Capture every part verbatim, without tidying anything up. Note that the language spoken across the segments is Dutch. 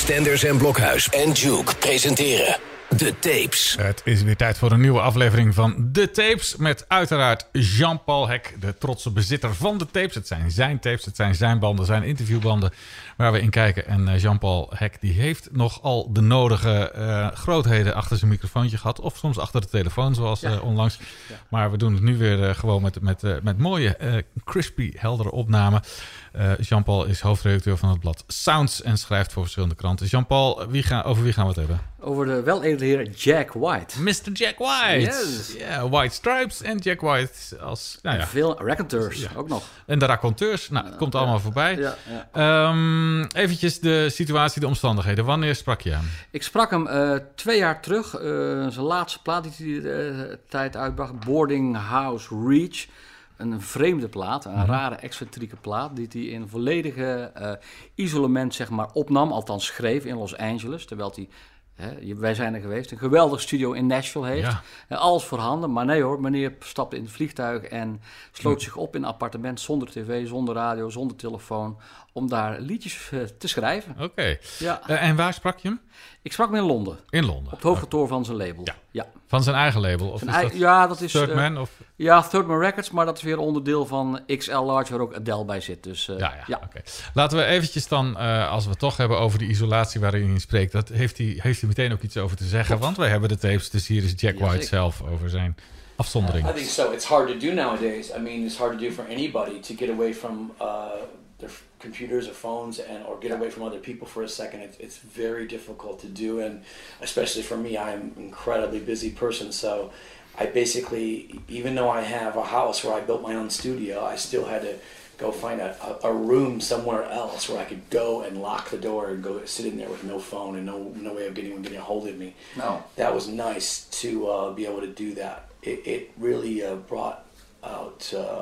Stenders en Blokhuis en Juke presenteren De Tapes. Het is weer tijd voor een nieuwe aflevering van De Tapes. Met uiteraard Jean-Paul Hek, de trotse bezitter van de tapes. Het zijn zijn tapes, het zijn zijn banden, zijn interviewbanden waar we in kijken. En Jean-Paul Hek die heeft nogal de nodige uh, grootheden achter zijn microfoontje gehad. Of soms achter de telefoon, zoals ja. uh, onlangs. Ja. Maar we doen het nu weer uh, gewoon met, met, uh, met mooie, uh, crispy, heldere opnamen. Uh, Jean-Paul is hoofdredacteur van het blad Sounds en schrijft voor verschillende kranten. Jean-Paul, wie ga, over wie gaan we het hebben? Over de weledele heer Jack White. mister Jack White. Yes. Yeah, White Stripes en Jack White. Als, nou ja. En veel raconteurs ja. ook nog. En de raconteurs. Nou, het komt ja. allemaal voorbij. Ja, ja. Um, eventjes de situatie, de omstandigheden. Wanneer sprak je hem? Ik sprak hem uh, twee jaar terug. Uh, zijn laatste plaat die hij uh, tijd uitbracht. Boarding House Reach. Een vreemde plaat, een rare, excentrieke plaat, die hij in volledige uh, isolement zeg maar, opnam, althans schreef in Los Angeles, terwijl hij, hè, wij zijn er geweest, een geweldig studio in Nashville heeft. Ja. Alles voorhanden, maar nee hoor, meneer stapte in het vliegtuig en sloot hm. zich op in een appartement zonder tv, zonder radio, zonder telefoon, om daar liedjes uh, te schrijven. Oké. Okay. Ja. Uh, en waar sprak je hem? Ik sprak hem in Londen. In Londen? Op het hoofdkantoor oh. van zijn label. Ja. ja. Van zijn eigen label? Of zijn is ei- dat ja, dat is... Third uh, Man? Of? Ja, Third Man Records, maar dat is weer een onderdeel van X L Large, waar ook Adele bij zit. Dus, uh, ja, ja, ja. oké. Okay. Laten we eventjes dan, uh, als we het toch hebben over die isolatie waarin hij spreekt, dat heeft hij, heeft hij meteen ook iets over te zeggen, Klopt. Want wij hebben de tapes, dus hier is Jack White ja, zelf over zijn afzondering. I think so. It's hard to do nowadays. I mean, it's hard to do for anybody to get away from uh, their computers or phones and or get away from other people for a second. It, it's very difficult to do, and especially for me, I'm an incredibly busy person, so I basically, even though I have a house where I built my own studio, I still had to go find a, a, a room somewhere else where I could go and lock the door and go sit in there with no phone and no no way of getting getting a hold of me. No. That was nice to uh, be able to do that. It, it really uh, brought out, uh,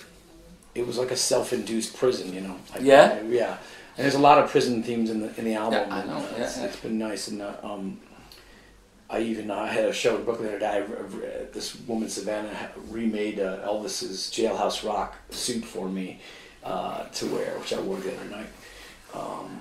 it was like a self-induced prison, you know. I, yeah? I, yeah. And there's a lot of prison themes in the in the album. Yeah, I know. Uh, yeah, it's, yeah. it's been nice, and uh, um, I even uh, had a show in Brooklyn the other day. I, this woman Savannah remade uh, Elvis's Jailhouse Rock suit for me uh, to wear, which I wore the other night. Um,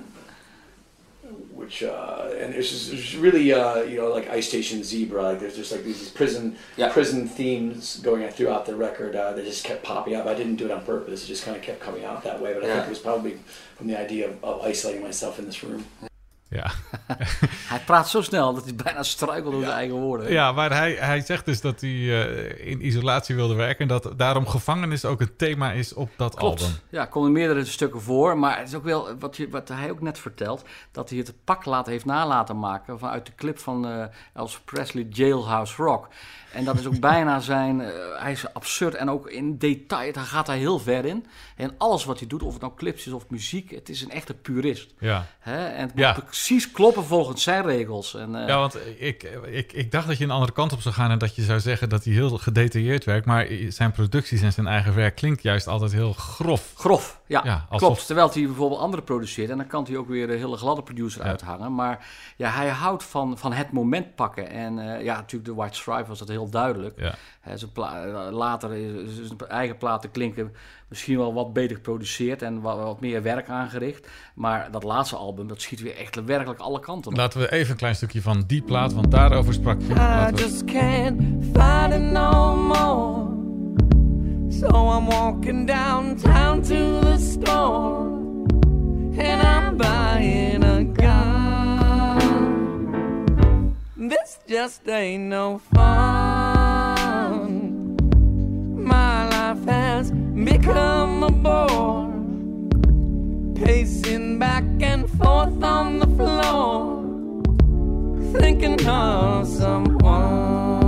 which uh, and it's just, it's really uh, you know, like Ice Station Zebra. Like there's just like these prison yeah. prison themes going throughout the record. Uh, they just kept popping up. I didn't do it on purpose. It just kind of kept coming out that way. But I yeah. think it was probably from the idea of, of isolating myself in this room. Ja. Hij praat zo snel dat hij bijna struikelt door ja. zijn eigen woorden. Ja, maar hij, hij zegt dus dat hij uh, in isolatie wilde werken en dat daarom gevangenis ook het thema is op dat Klopt. album. Ja, er komen meerdere stukken voor, maar het is ook wel wat, je, wat hij ook net vertelt, dat hij het pak laten heeft nalaten maken vanuit de clip van uh, Elvis Presley, Jailhouse Rock. En dat is ook bijna zijn, uh, hij is absurd en ook in detail, daar gaat hij heel ver in. En alles wat hij doet, of het nou clips is of muziek, het is een echte purist. Ja. Hè? En het moet ja. precies kloppen volgens zijn regels. En, uh, ja, want ik, ik, ik dacht dat je een andere kant op zou gaan en dat je zou zeggen dat hij heel gedetailleerd werkt. Maar zijn producties en zijn eigen werk klinkt juist altijd heel grof. Grof, ja, ja alsof... klopt. Terwijl hij bijvoorbeeld anderen produceert en dan kan hij ook weer een hele gladde producer ja. uithangen. Maar ja, hij houdt van, van het moment pakken. En uh, ja, natuurlijk de White Stripe was dat heel duidelijk. Ja. He, zijn pla- later is zijn eigen platen klinken misschien wel wat beter geproduceerd en wat, wat meer werk aangericht. Maar dat laatste album, dat schiet weer echt werkelijk alle kanten op. Laten we even een klein stukje van die plaat, want daarover sprak je. I just can't find it no more. So I'm walking downtown to the store and I'm buying a gun. This just ain't no fun. My life has become a bore, pacing back and forth on the floor, thinking of someone.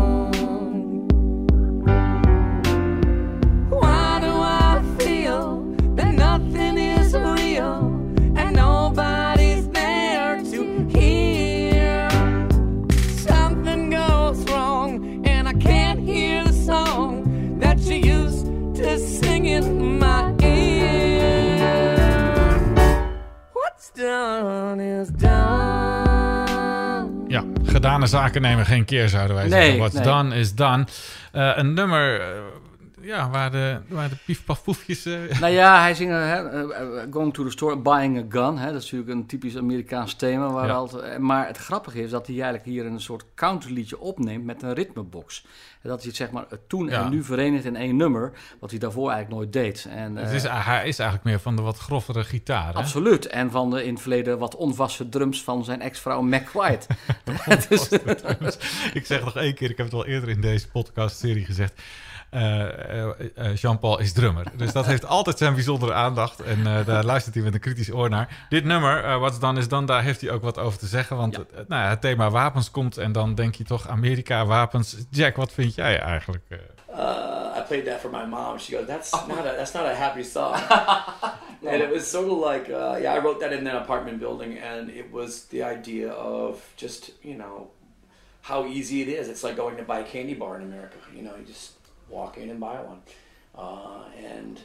Why do I feel that nothing is real and nobody's there to hear? Something goes wrong and I can't hear the song that you used to sing in my ear. What's done is done. Ja, gedane zaken nemen geen keer, zouden wij nee, zeggen. What's nee. done is done. Uh, een nummer... Uh, ja, waar de, waar de piefpafpoefjes... Uh... Nou ja, hij zingt uh, uh, Going to the Store, Buying a Gun. Hè? Dat is natuurlijk een typisch Amerikaans thema. Waar ja. altijd, maar het grappige is dat hij eigenlijk hier een soort countryliedje opneemt met een ritmebox. En dat hij het zeg maar toen ja. en nu verenigt in één nummer, wat hij daarvoor eigenlijk nooit deed. En, uh, het is, hij is eigenlijk meer van de wat groffere gitaar. Hè? Absoluut. En van de in het verleden wat onvaste drums van zijn ex-vrouw Mac White. dus, ik zeg nog één keer, ik heb het al eerder in deze podcast-serie gezegd. Uh, uh, uh, Jean-Paul is drummer. Dus dat heeft altijd zijn bijzondere aandacht. En uh, daar luistert hij met een kritisch oor naar. Dit nummer, uh, What's Done Is Done, daar heeft hij ook wat over te zeggen. Want ja. het, nou ja, het thema wapens komt en dan denk je toch Amerika, wapens. Jack, wat vind jij eigenlijk? Uh? Uh, I played that for my mom. She goes, that's not a, that's not a happy song. And it was sort of like, uh, yeah, I wrote that in an apartment building. And it was the idea of just, you know, how easy it is. It's like going to buy a candy bar in America. You know, you just walk in and buy one. Uh, and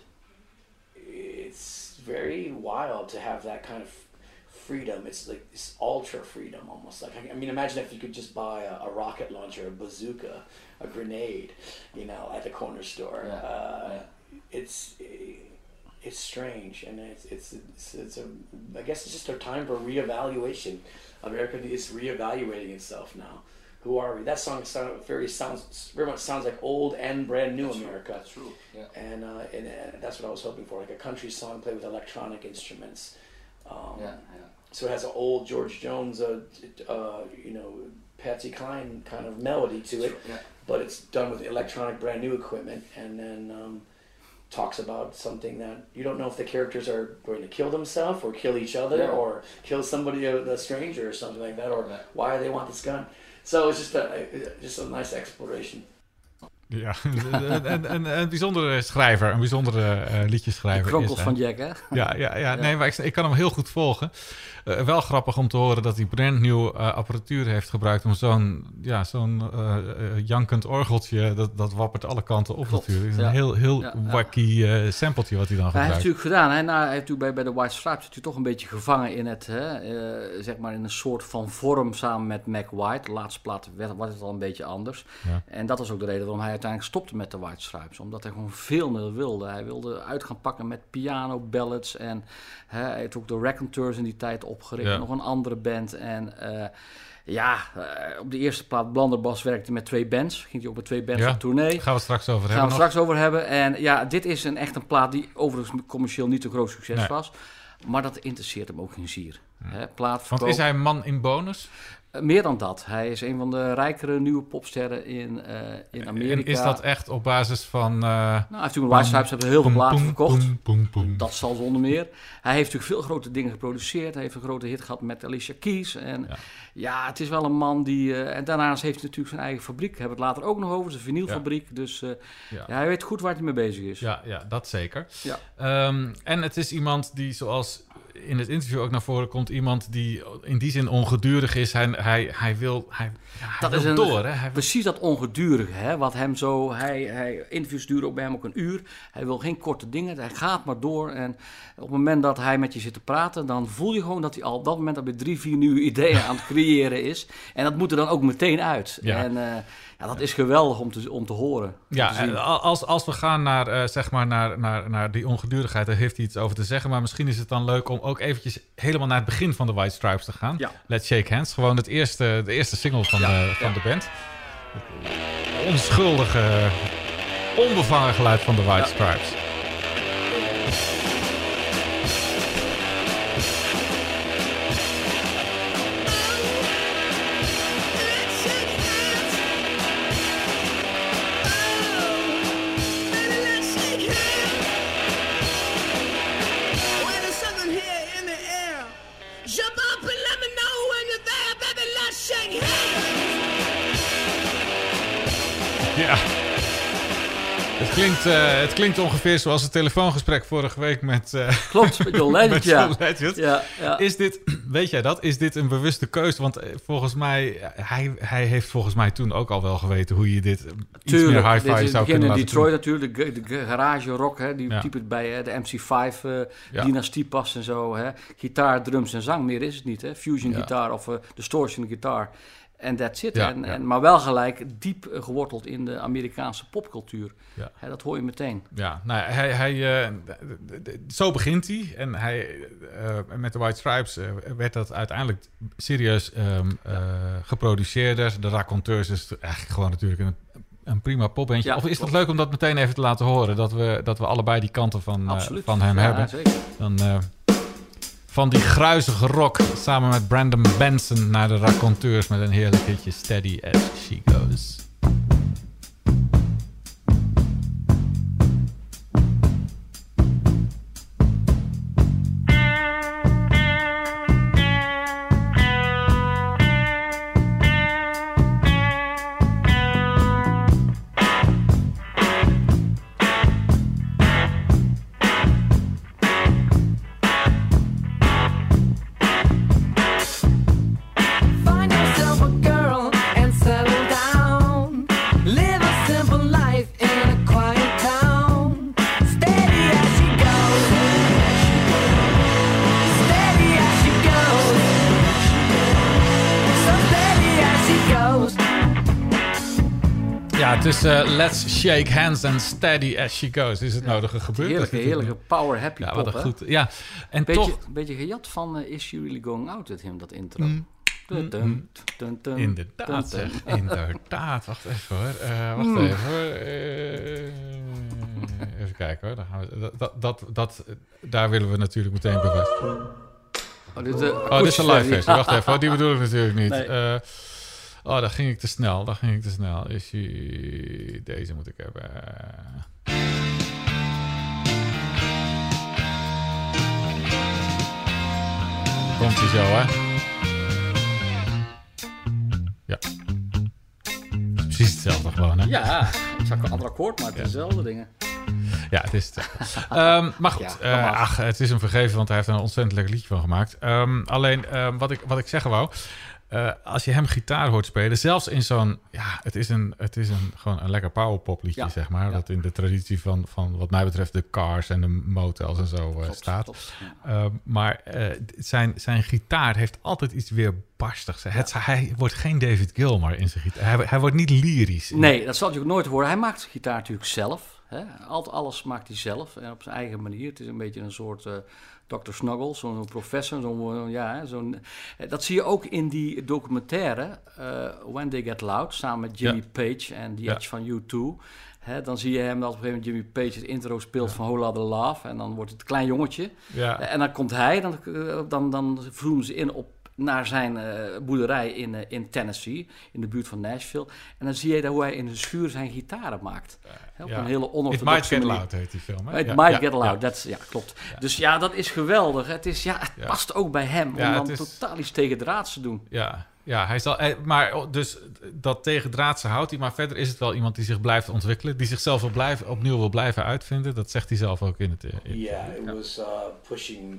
it's very wild to have that kind of freedom. It's like this ultra freedom almost. Like, I mean, imagine if you could just buy a, a rocket launcher, a bazooka, a grenade, you know, at the corner store. Yeah. Uh, yeah. It's it's strange, and it's, it's it's it's a. I guess it's just a time for reevaluation. America is reevaluating itself now. Who are we? That song sound, very sounds very much sounds like old and brand new that's America. True. That's true. Yeah. And, uh, and and that's what I was hoping for, like a country song played with electronic instruments. Um, yeah, yeah. So it has an old George Jones, uh, uh, you know, Patsy Cline kind of melody to it, Yeah. but it's done with electronic, brand new equipment, and then um, talks about something that you don't know if the characters are going to kill themselves or kill each other Yeah. or kill somebody, a, a stranger or something like that, or Yeah. why they want this gun. So it's just a just a nice exploration. Ja, en, en, een bijzondere schrijver, een bijzondere uh, liedjeschrijver. De kronkels is, van Jack, hè? Ja, ja, ja, ja. Nee, maar ik, ik kan hem heel goed volgen. Uh, wel grappig om te horen dat hij brand nieuw uh, apparatuur heeft gebruikt om zo'n ja, zo'n uh, uh, jankend orgeltje, dat, dat wappert alle kanten op. Klopt, natuurlijk. Het is ja. een heel, heel ja, wacky uh, sampletje wat hij dan gebruikt. Hij heeft natuurlijk gedaan, hè, nou, hij heeft natuurlijk bij, bij de White Stripes heeft hij toch een beetje gevangen in het, hè, uh, zeg maar in een soort van vorm samen met Mac White. De laatste plaat was het al een beetje anders. Ja. En dat was ook de reden waarom hij uiteindelijk stopte met de White Stripes. Omdat hij gewoon veel meer wilde. Hij wilde uit gaan pakken met piano ballads en hè, hij heeft ook de Raconteurs in die tijd opgericht. Ja. Nog een andere band en uh, ja, uh, op de eerste plaat Blunderbuss werkte hij met twee bands. Ging hij ook met twee bands ja. op tournee. Gaan we straks over Gaan hebben. Gaan we straks over hebben. En ja, dit is een echt een plaat die overigens commercieel niet een groot succes nee. was. Maar dat interesseert hem ook geen zier. Ja. Hè, plaat Want is hij man in bonus? Uh, meer dan dat. Hij is een van de rijkere nieuwe popsterren in, uh, in Amerika. En is dat echt op basis van... Uh, nou, hij heeft natuurlijk een White Stripes, hebben heel veel platen verkocht. Boom, boom, boom. Dat zal zonder meer. Hij heeft natuurlijk veel grote dingen geproduceerd. Hij heeft een grote hit gehad met Alicia Keys. En ja, ja het is wel een man die... Uh, en daarnaast heeft hij natuurlijk zijn eigen fabriek. Daar hebben we het later ook nog over. Zijn vinylfabriek. Ja. Dus uh, ja. Ja, hij weet goed waar hij mee bezig is. Ja, ja dat zeker. Ja. Um, en het is iemand die, zoals in het interview ook naar voren komt, iemand die in die zin ongedurig is. Hij, hij, hij wil, hij, ja, hij dat wil is een, door. Hè? Hij precies dat ongedurige, hè? Wat hem zo... Hij, hij, interviews duren ook bij hem ook een uur. Hij wil geen korte dingen. Hij gaat maar door. En op het moment dat hij met je zit te praten, dan voel je gewoon dat hij al op dat moment alweer drie, vier nieuwe ideeën aan het creëren is. En dat moet er dan ook meteen uit. Ja. En uh, ja, dat is geweldig om te, om te horen. Ja, te zien. als, als we gaan naar, uh, zeg maar naar, naar, naar die ongedurigheid, daar heeft hij iets over te zeggen. Maar misschien is het dan leuk om ook eventjes helemaal naar het begin van de White Stripes te gaan. Ja. Let's Shake Hands. Gewoon het eerste, de eerste single van, ja. de, van ja. de band. Het onschuldige, onbevangen geluid van de White ja. Stripes. Ja, het klinkt, uh, het klinkt ongeveer zoals het telefoongesprek vorige week met... Uh, Klopt, met John Legend, met ja. John Legend. Ja, ja. Is dit, weet jij dat, is dit een bewuste keuze? Want volgens mij, hij, hij heeft volgens mij toen ook al wel geweten hoe je dit iets Tuurlijk, meer hi-fi dit is zou kunnen in laten Detroit doen. natuurlijk, de, de garage rock, hè, die ja. type bij uh, de M C vijf uh, ja. dynastie past en zo. Hè. Gitaar, drums en zang, meer is het niet. Hè. Fusion ja. gitaar of uh, distortion gitaar. En that's it. Ja, en, ja. en, maar wel gelijk diep uh, geworteld in de Amerikaanse popcultuur. Ja. Hè, dat hoor je meteen. Ja, nou, hij, hij, uh, d- d- d- zo begint hij. En hij, uh, met de White Stripes uh, werd dat uiteindelijk serieus um, uh, geproduceerd. De Raconteurs is eigenlijk gewoon natuurlijk een, een prima popbandje. Ja, of is het klopt. leuk om dat meteen even te laten horen? Dat we, dat we allebei die kanten van, uh, van hem ja, hebben. Zeker. Dan... Uh, Van die gruizige rock samen met Brandon Benson naar de Raconteurs met een heerlijk hitje Steady as She Goes. Find yourself a girl and settle down. Live a simple life in a quiet town. Steady as she goes. Steady as she goes. So steady as she goes. Ja, het is uh, Let's Shake Hands and Steady as She Goes. Is het nodige gebeurd? Heerlijke, Dat is heerlijke power happy Ja, pop. wat een hè? goed. Ja, en Beetje, toch... een beetje gejat van uh, Is She Really Going Out With Him, dat intro. Mm. Dun, dun, dun, dun, Inderdaad, dun, zeg. dun. Inderdaad. Wacht even hoor. Uh, wacht Mm. even hoor. Uh, even kijken hoor. Dan gaan we, dat, dat, dat, dat, daar willen we natuurlijk meteen bevestigen. Oh, dit, uh, Oh, dit is een live versie. Ja. Wacht even. Oh, die bedoel ik natuurlijk niet. Nee. Uh, oh, daar ging ik te snel. Daar ging ik te snel. Is die... Deze moet ik hebben. Komt ie zo, hè? Ja. Precies hetzelfde gewoon, hè? Ja, het is ook een ander akkoord, maar het is dezelfde dingen. Ja, het is het. Um, maar goed, Ja, uh, dat mag. ach, het is hem vergeven, want hij heeft er een ontzettend lekker liedje van gemaakt. Um, alleen, um, wat, ik, wat ik zeggen wou... Uh, als je hem gitaar hoort spelen, zelfs in zo'n... Ja, het is, een, het is een, gewoon een lekker powerpop liedje, Ja, zeg maar. ja. Dat in de traditie van, van, wat mij betreft, de Cars en de Motels en zo uh, Klopt, staat. klopt, ja. Uh, maar uh, zijn, zijn gitaar heeft altijd iets weer barstigs. Het, hij wordt geen David Gilmour in zijn gitaar. Hij, hij wordt niet lyrisch. Nee, dat zal je ook nooit horen. Hij maakt zijn gitaar natuurlijk zelf. Hè? Altijd alles maakt hij zelf en op zijn eigen manier. Het is een beetje een soort uh, dokter Snuggle, zo'n professor. Zo'n, ja, hè, zo'n, dat zie je ook in die documentaire uh, When They Get Loud, samen met Jimmy Ja. Page en The Ja. Edge van U twee. Hè, dan zie je hem dat op een gegeven moment Jimmy Page het intro speelt van Whole Lotta Love. En dan wordt het een klein jongetje. Ja. En dan komt hij, dan, uh, dan, dan vloeien ze in op naar zijn uh, boerderij in, uh, in Tennessee, in de buurt van Nashville. En dan zie je daar hoe hij in zijn schuur zijn gitaren maakt. He, op Ja. een hele It Might onorthodoxe Get manier. Loud heet die film, hè? It Ja, Might ja, Get Loud, ja. dat is, ja, klopt. Dus ja, dat is geweldig. Het, is, ja, het Ja. past ook bij hem Ja, om dan het is- totaal iets tegendraads te doen. Ja, ja, hij zal, eh, maar oh, dus dat tegendraadse houdt hij. Maar verder is het wel iemand die zich blijft ontwikkelen. Die zichzelf wil blijven, opnieuw wil blijven uitvinden. Dat zegt hij zelf ook in het... eh, in- Yeah, it was uh, pushing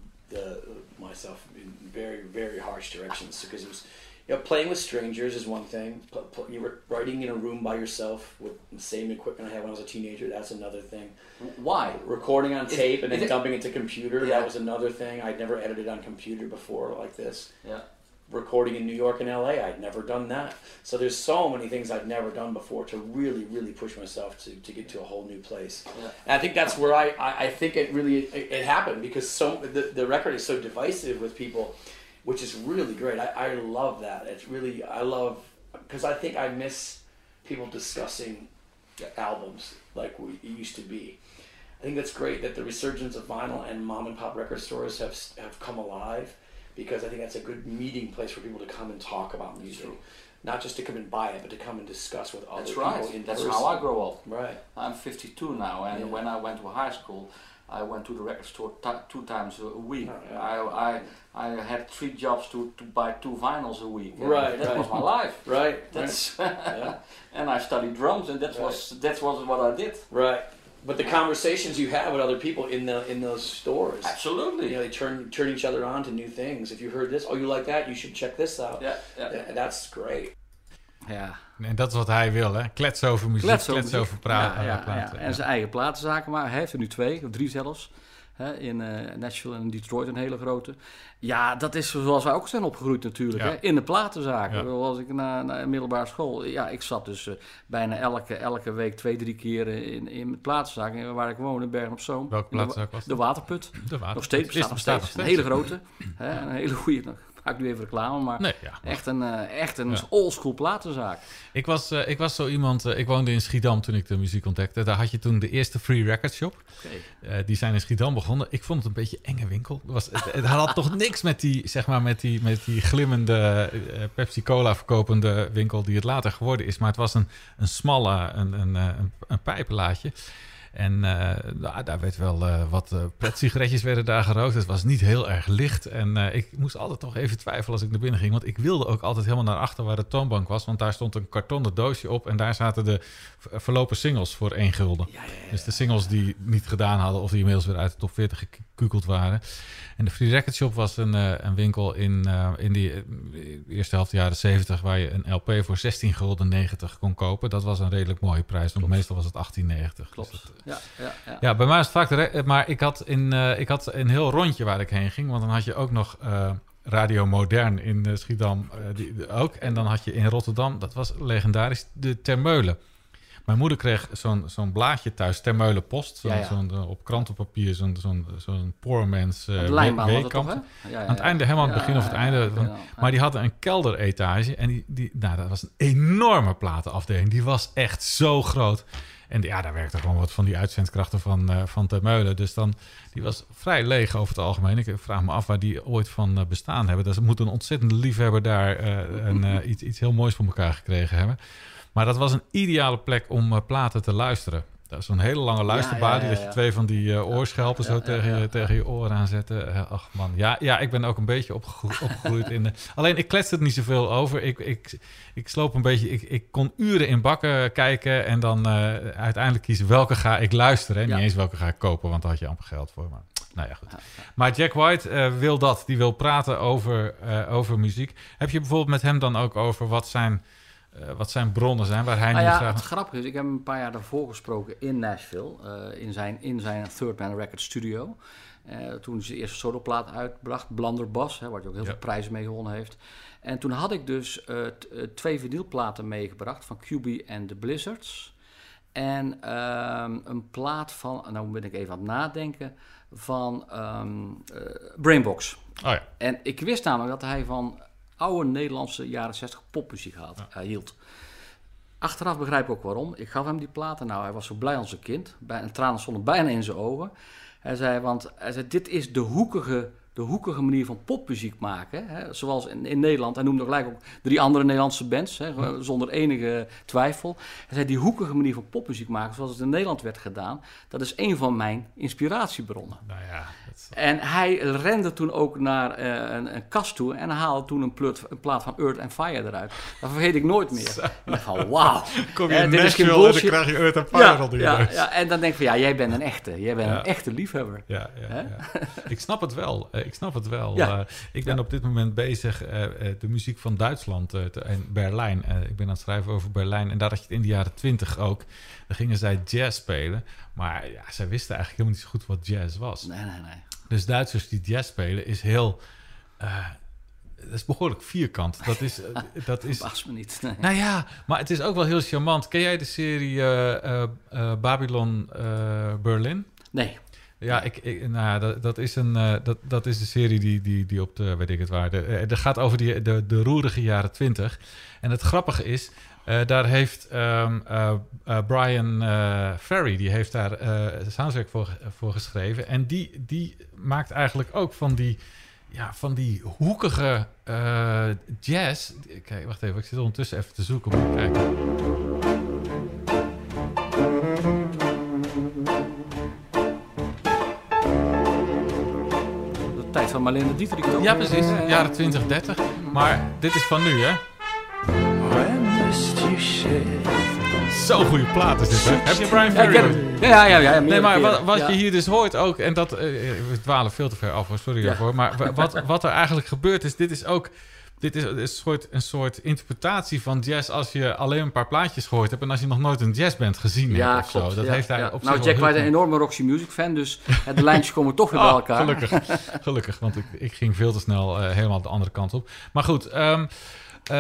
the myself in very very harsh directions because it was, you know, playing with strangers is one thing. P- p- you were writing in a room by yourself with the same equipment I had when I was a teenager. That's another thing. Why? Recording on Is- tape and is then it- dumping it to computer. Yeah. That was another thing. I'd never edited on computer before like this. Ja. Recording in New York and L A, I'd never done that. So there's so many things I'd never done before to really, really push myself to, to get to a whole new place. Yeah. And I think that's where I, I, I think it really it, it happened because so the, the record is so divisive with people, which is really great. I, I love that. It's really I love because I think I miss people discussing albums like we it used to be. I think that's great that the resurgence of vinyl and mom and pop record stores have have come alive. Because I think that's a good meeting place for people to come and talk about music. True. Not just to come and buy it, but to come and discuss with other That's people right. in That's person. how I grow up. Right. I'm fifty-two now, and Yeah. when I went to high school, I went to the record store t- two times a week. Oh, yeah. I, I I had three jobs to, to buy two vinyls a week. And Right, that right. was my life. Right. That's Yeah. and I studied drums, and that was that was what I did. Right. But the conversations you have with other people in the in those stores, Absolutely. you know, they turn turn each other on to new things. If you heard this, oh, you like that, you should check this out. Yeah, yeah. Th- That's great. Ja. En dat is wat hij wil, hè? Klets over muziek, klets, Klets over over muziek. pra- Ja, ja, uh, platen. ja. En zijn eigen platenzaken, maar hij heeft er nu twee, of drie zelfs. Hè, in uh, Nashville en Detroit een hele grote. Ja, dat is zoals wij ook zijn opgegroeid natuurlijk. Ja. Hè? In de platenzaak. Ja. Als ik naar, naar middelbare school... Ja, ik zat dus uh, bijna elke, elke week twee, drie keer in, in de platenzaak. En waar ik woonde, in Bergen op Zoom. Welke platenzaak was De dat? Waterput. De water. Nog steeds, bestaat nog steeds. Een hele grote. Hè? Een hele goede... Ga ik nu even reclame, maar Nee, ja. echt een, uh, echt een Ja. oldschool platenzaak. Ik was, uh, ik was zo iemand... Uh, ik woonde in Schiedam toen ik de muziek ontdekte. Daar had je toen de eerste Free Record Shop. Okay. Uh, die zijn in Schiedam begonnen. Ik vond het een beetje een enge winkel. Het, was, het, het had toch niks met die, zeg maar, met die, met die glimmende uh, Pepsi-Cola verkopende winkel die het later geworden is. Maar het was een, een smalle, een, een, een, een pijpenlaadje. En uh, nou, daar werd wel uh, wat uh, pret-sigaretjes werden daar gerookt. Het was niet heel erg licht. En uh, ik moest altijd toch even twijfelen als ik naar binnen ging. Want ik wilde ook altijd helemaal naar achter waar de toonbank was. Want daar stond een kartonnen doosje op. En daar zaten de v- verlopen singles voor één gulden. Ja, ja, ja. Dus de singles die niet gedaan hadden of die inmiddels weer uit de top veertig gekukeld waren. En de Free Record Shop was een, uh, een winkel in, uh, in die uh, eerste helft jaren zeventig... waar je een L P voor zestien gulden negentig kon kopen. Dat was een redelijk mooie prijs. Want meestal was het achttien negentig. Klopt. Dus dat, Ja, ja, ja. ja, bij mij was het vaak de re- maar ik had, in, uh, ik had een heel rondje waar ik heen ging. Want dan had je ook nog uh, Radio Modern in uh, Schiedam uh, die, die ook. En dan had je in Rotterdam, dat was legendarisch, de Termeulen. Mijn moeder kreeg zo'n, zo'n blaadje thuis, Termeulen Post. Zo'n, Ja, ja. zo'n, uh, op krantenpapier, zo'n, zo'n, zo'n poor man's uh, De lijnbaan was het weekkant. toch, hè? Ja, ja, Aan het ja. einde, helemaal aan het Ja, begin of het ja, einde. ja, Van, ja, ja. maar die hadden een kelderetage. En die, die, nou, dat was een enorme platenafdeling. Die was echt zo groot. En ja, daar werkte gewoon wat van die uitzendkrachten van, uh, van Termeulen. Dus dan, die was vrij leeg over het algemeen. Ik vraag me af waar die ooit van uh, bestaan hebben. Dat moet een ontzettende liefhebber daar uh, een, uh, iets, iets heel moois voor elkaar gekregen hebben. Maar dat was een ideale plek om uh, platen te luisteren. Dat is zo'n hele lange luisterbaar. Ja, ja, ja, ja. Dat je twee van die uh, oorschelpen Ja, zo ja, tegen, ja, ja. Je, tegen je oren aanzetten. Uh, ach man, ja, ja, ik ben ook een beetje opgegro- opgegroeid in de... Alleen, ik klets er niet zoveel over. Ik, ik, ik sloop een beetje... Ik, ik kon uren in bakken kijken en dan uh, uiteindelijk kiezen welke ga ik luisteren. Hè? Ja. Niet eens welke ga ik kopen, want daar had je amper geld voor. Maar, nou ja, goed. Maar Jack White uh, wil dat. Die wil praten over, uh, over muziek. Heb je bijvoorbeeld met hem dan ook over wat zijn... Uh, wat zijn bronnen zijn waar hij Nou nu ja, graag... het grappige is, ik heb hem een paar jaar daarvoor gesproken in Nashville, uh, in, zijn, in zijn Third Man Record studio. Uh, toen hij zijn eerste soloplaat uitbracht, Blunderbuss, hè, waar hij ook heel Ja. veel prijzen mee gewonnen heeft. En toen had ik dus uh, t- uh, twee vinylplaten meegebracht van Q B and the Blizzards. En um, een plaat van, nou ben ik even aan het nadenken, van um, uh, Brainbox. Oh ja. En ik wist namelijk dat hij van oude Nederlandse jaren zestig popmuziek had, Ja. uh, hield. Achteraf begrijp ik ook waarom. Ik gaf hem die platen. Nou, hij was zo blij als een kind. Bij, en tranen stonden bijna in zijn ogen. Hij zei, want hij zei, dit is de hoekige, de hoekige manier van popmuziek maken. Hè? Zoals in, in Nederland. Hij noemde gelijk ook drie andere Nederlandse bands, hè? Gewoon zonder enige twijfel. Hij zei, die hoekige manier van popmuziek maken, zoals het in Nederland werd gedaan, dat is een van mijn inspiratiebronnen. Nou ja, dat is... En hij rende toen ook naar uh, een, een kast toe en haalde toen een, plut, een plaat van Earth and Fire eruit. Dat vergeet ik nooit meer. En ik dacht van, wauw. Kom je Eh, in dit is geen Nashville en dan bullshit. krijg je Earth and Fire Ja, onder je ja, neus. ja, en dan denk ik van, ja, jij bent een echte. Jij bent Ja. een echte liefhebber. Ja, ja, Hè? ja. Ik snap het wel. Uh, ik snap het wel. Ja. Uh, ik ben Ja. op dit moment bezig uh, uh, de muziek van Duitsland uh, te, en Berlijn. Uh, ik ben aan het schrijven over Berlijn. En daar had je het in de jaren twintig ook. Dan gingen zij jazz spelen. Maar ja, zij wisten eigenlijk helemaal niet zo goed wat jazz was. Nee, nee, nee. Dus Duitsers die jazz spelen is heel... Uh, dat is behoorlijk vierkant. Dat is... Uh, dat is Verbaast me niet. Nee. nou ja, maar het is ook wel heel charmant. Ken jij de serie uh, uh, uh, Babylon uh, Berlin? Nee. Ja, ik, ik, nou ja, dat, dat, is een, uh, dat, dat is de serie die, die, die op de, weet ik het waar, de, uh, dat gaat over die, de, de roerige jaren twintig. En het grappige is, uh, daar heeft um, uh, uh, Brian uh, Ferry, die heeft daar uh, de soundtrack voor, voor geschreven. En die, die maakt eigenlijk ook van die, ja, van die hoekige uh, jazz. Kijk, wacht even, ik zit ondertussen even te zoeken. Moet ik kijken. De tijd van Marlene Dietrich. toch? Ja, precies. Jaren twintig, dertig. Maar dit is van nu, hè? Zo'n goede plaat is dit, hè? Heb je Brian Ja, ik Ferry? ken hem. Ja, ja, ja. ja Nee, maar wat, wat ja. je hier dus hoort ook... En dat... Uh, we dwalen veel te ver af, hoor. Sorry Ja. daarvoor. Maar wat, wat er eigenlijk gebeurt is... Dit is ook... dit is, is een, soort, een soort interpretatie van jazz als je alleen een paar plaatjes gehoord hebt en als je nog nooit een jazzband gezien Ja, hebt of klopt. zo. Dat ja, heeft hij ja. op zich Nou, wel Jack heel White is een goed- enorme Roxy Music fan, dus eh, de lijntjes komen toch weer bij Oh, elkaar. gelukkig, gelukkig, want ik, ik ging veel te snel uh, helemaal de andere kant op. Maar goed, um, uh,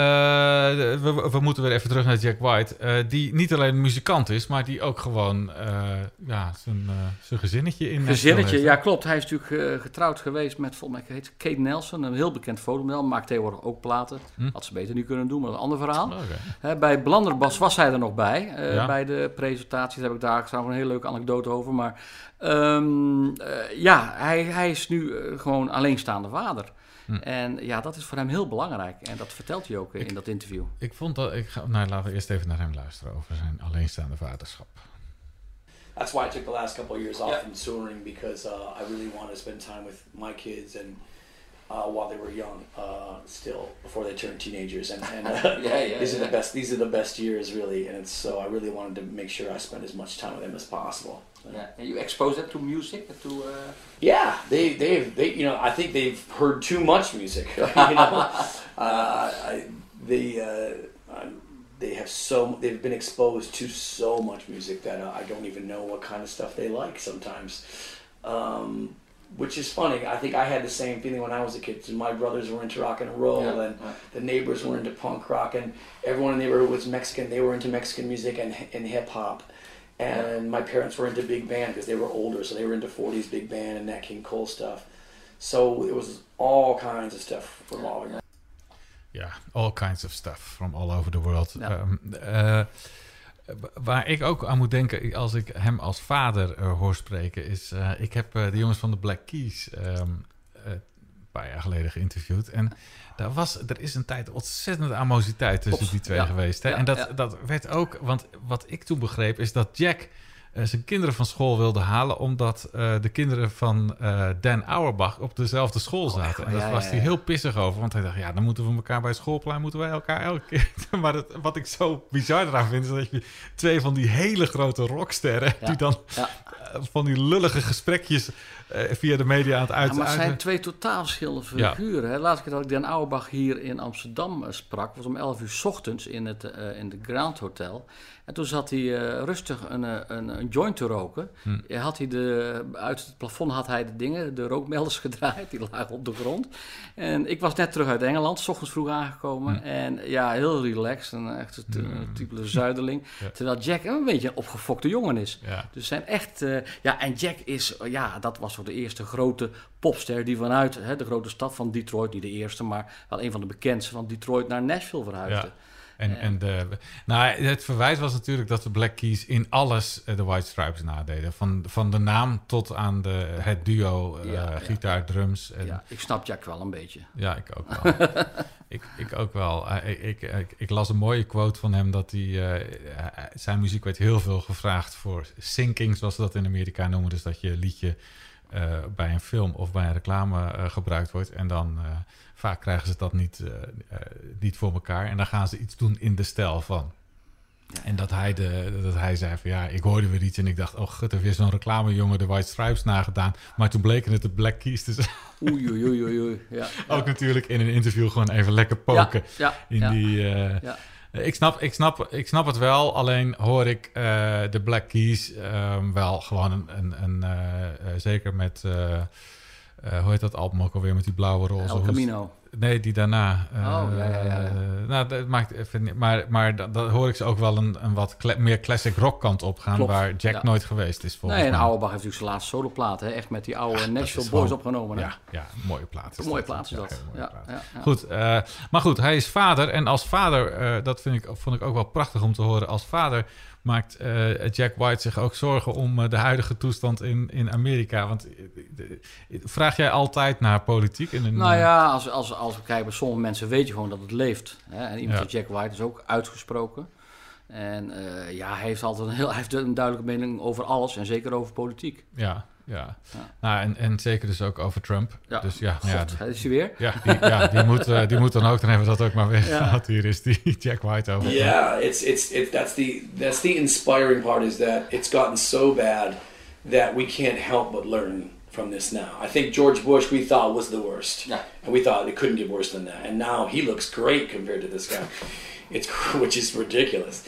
we, we moeten weer even terug naar Jack White. Uh, die niet alleen een muzikant is, maar die ook gewoon uh, ja, zijn, uh, zijn gezinnetje in Gezinnetje, heeft, ja klopt. Hij is natuurlijk uh, getrouwd geweest met, volgens mij heet Kate Nelson, een heel bekend fotomodel. Maakt tegenwoordig ook platen. Hm. Had ze beter niet kunnen doen, maar een ander verhaal. Okay. Hè, bij Blunderbuss was hij er nog bij. Uh, Ja. Bij de presentatie, daar heb ik daar trouwens een hele leuke anekdote over. Maar um, uh, ja, hij, hij is nu uh, gewoon alleenstaande vader. Hm. En ja, dat is voor hem heel belangrijk. En dat vertelt hij ook uh, Ik- in dat interview. Ik vond dat... Ik ga, nou, laten we eerst even naar hem luisteren over zijn alleenstaande vaderschap. That's why I took the last couple of years off Yeah. from touring, because uh, I really wanted to spend time with my kids and uh, while they were young, uh, still before they turned teenagers, and, and uh, Yeah, yeah, these yeah. are the best. These are the best years, really, and it's so I really wanted to make sure I spent as much time with them as possible. Yeah. And you expose them to music, to uh... Yeah, they they've they you know I think they've heard too much music. you know, uh, I, they uh, um, they have so they've been exposed to so much music that uh, I don't even know what kind of stuff they like sometimes. Um, which is funny. I think I had the same feeling when I was a kid. My brothers were into rock and roll, Yeah, and yeah. the neighbors were into punk rock, and everyone in the neighborhood was Mexican. They were into Mexican music and and hip hop. And my parents were into big band because they were older, so they were into forties big band and Nat King Cole stuff. So it was all kinds of stuff revolving around. Ja, all kinds of stuff from all over the world. Ja. Um, uh, waar ik ook aan moet denken als ik hem als vader uh, hoor spreken is... Uh, ik heb uh, de jongens van de Black Keys um, uh, een paar jaar geleden geïnterviewd. En daar was, er is een tijd ontzettende animositeit tussen Klopt, die twee ja. geweest. Hè? Ja, en dat, ja. dat werd ook... Want wat ik toen begreep is dat Jack... Uh, zijn kinderen van school wilde halen... omdat uh, de kinderen van uh, Dan Auerbach op dezelfde school zaten. en daar ja, was ja, hij ja. heel pissig over. Want hij dacht, ja, dan moeten we elkaar bij het schoolplein... moeten wij elkaar elke keer... maar dat, wat ik zo bizar eraan vind... is dat je twee van die hele grote rocksterren... Ja. die dan Ja. uh, van die lullige gesprekjes... Uh, via de media aan het Ja, uit... maar het zijn uit- twee totaal verschillende Ja. figuren. Hè. Laatste keer dat ik Dan Auerbach hier in Amsterdam uh, sprak... was om elf uur 's ochtends in het uh, in de Grand Hotel. En toen zat hij uh, rustig een, uh, een, een joint te roken. Hm. Ja, had hij de, uit het plafond had hij de dingen, de rookmelders gedraaid. Die lagen op de grond. En ik was net terug uit Engeland, 's ochtends vroeg aangekomen. Hm. En ja, heel relaxed. En echt een Hm. type zuideling. Ja. Terwijl Jack een beetje een opgefokte jongen is. ja. Dus zijn echt... uh, ja, en Jack is... uh, ja, dat was voor de eerste grote popster... die vanuit hè, de grote stad van Detroit... niet de eerste, maar wel een van de bekendste... van Detroit naar Nashville verhuisde. Ja. En, Ja. en de, nou, het verwijt was natuurlijk dat de Black Keys in alles uh, de White Stripes nadeden. Van, van de naam tot aan de, het duo, uh, Ja, ja. gitaar, drums. En, Ja, ik snap Jack wel een beetje. Ja, ik ook wel. ik, ik ook wel. Uh, ik, ik, ik, ik las een mooie quote van hem dat hij... Uh, zijn muziek werd heel veel gevraagd voor syncing, zoals ze dat in Amerika noemen. Dus dat je liedje uh, bij een film of bij een reclame uh, gebruikt wordt. En dan uh, vaak krijgen ze dat niet, uh, uh, niet voor elkaar. En dan gaan ze iets doen in de stijl van. Ja. En dat hij, de, dat hij zei van ja, ik hoorde weer iets en ik dacht... oh gut, er weer zo'n reclamejongen de White Stripes nagedaan. Maar toen bleken het de Black Keys te zijn. Oei, oei, oei, oei, oei. Ja, Ook natuurlijk in een interview gewoon even lekker poken. Ja, in ja. die... Uh, Ja. ik, snap, ik, snap, ik snap het wel, alleen hoor ik uh, de Black Keys um, wel gewoon een... een, een uh, uh, zeker met... Uh, uh, hoe heet dat album ook alweer met die blauwe roze? El Camino. Nee, die daarna. Oh, ja, ja, ja, ja. Uh, nou, dat maakt even niet... Maar, maar dan, dan hoor ik ze ook wel een, een wat kle- meer classic rock kant op gaan... Klopt, waar Jack ja. nooit geweest is, volgens Nee, en mij. Auerbach heeft natuurlijk zijn laatste soloplaat, hè? Echt met die oude Ja, dat Nashville is Boys gewoon- opgenomen. Hè? Ja, ja, mooie plaat. is Een mooie dat. plaat is dat. heel mooie Ja, plaat. ja, ja. Goed, uh, maar goed, hij is vader. En als vader, uh, dat vind ik, vond ik ook wel prachtig om te horen... als vader maakt uh, Jack White zich ook zorgen om uh, de huidige toestand in, in Amerika. Want uh, uh, vraag jij altijd naar politiek? In een, Nou ja, als, als, als we kijken bij sommige mensen weet je gewoon dat het leeft. Hè? En iemand Ja. als Jack White is ook uitgesproken. En uh, ja, hij heeft altijd een, heel, hij heeft een duidelijke mening over alles en zeker over politiek. Ja, ja. Ja. Nou, en, en zeker dus ook over Trump. Ja. Dus ja, God, ja, hè, is hij weer? ja, die, ja die, moet, uh, die moet dan ook, dan hebben we dat ook maar weggehaald. Hier is die Jack White over. Yeah, it's it's it. That's the that's the inspiring part is that it's gotten so bad that we can't help but learn from this now. I think George Bush we thought was the worst, Yeah. and we thought it couldn't get worse than that. And now he looks great compared to this guy, it's which is ridiculous.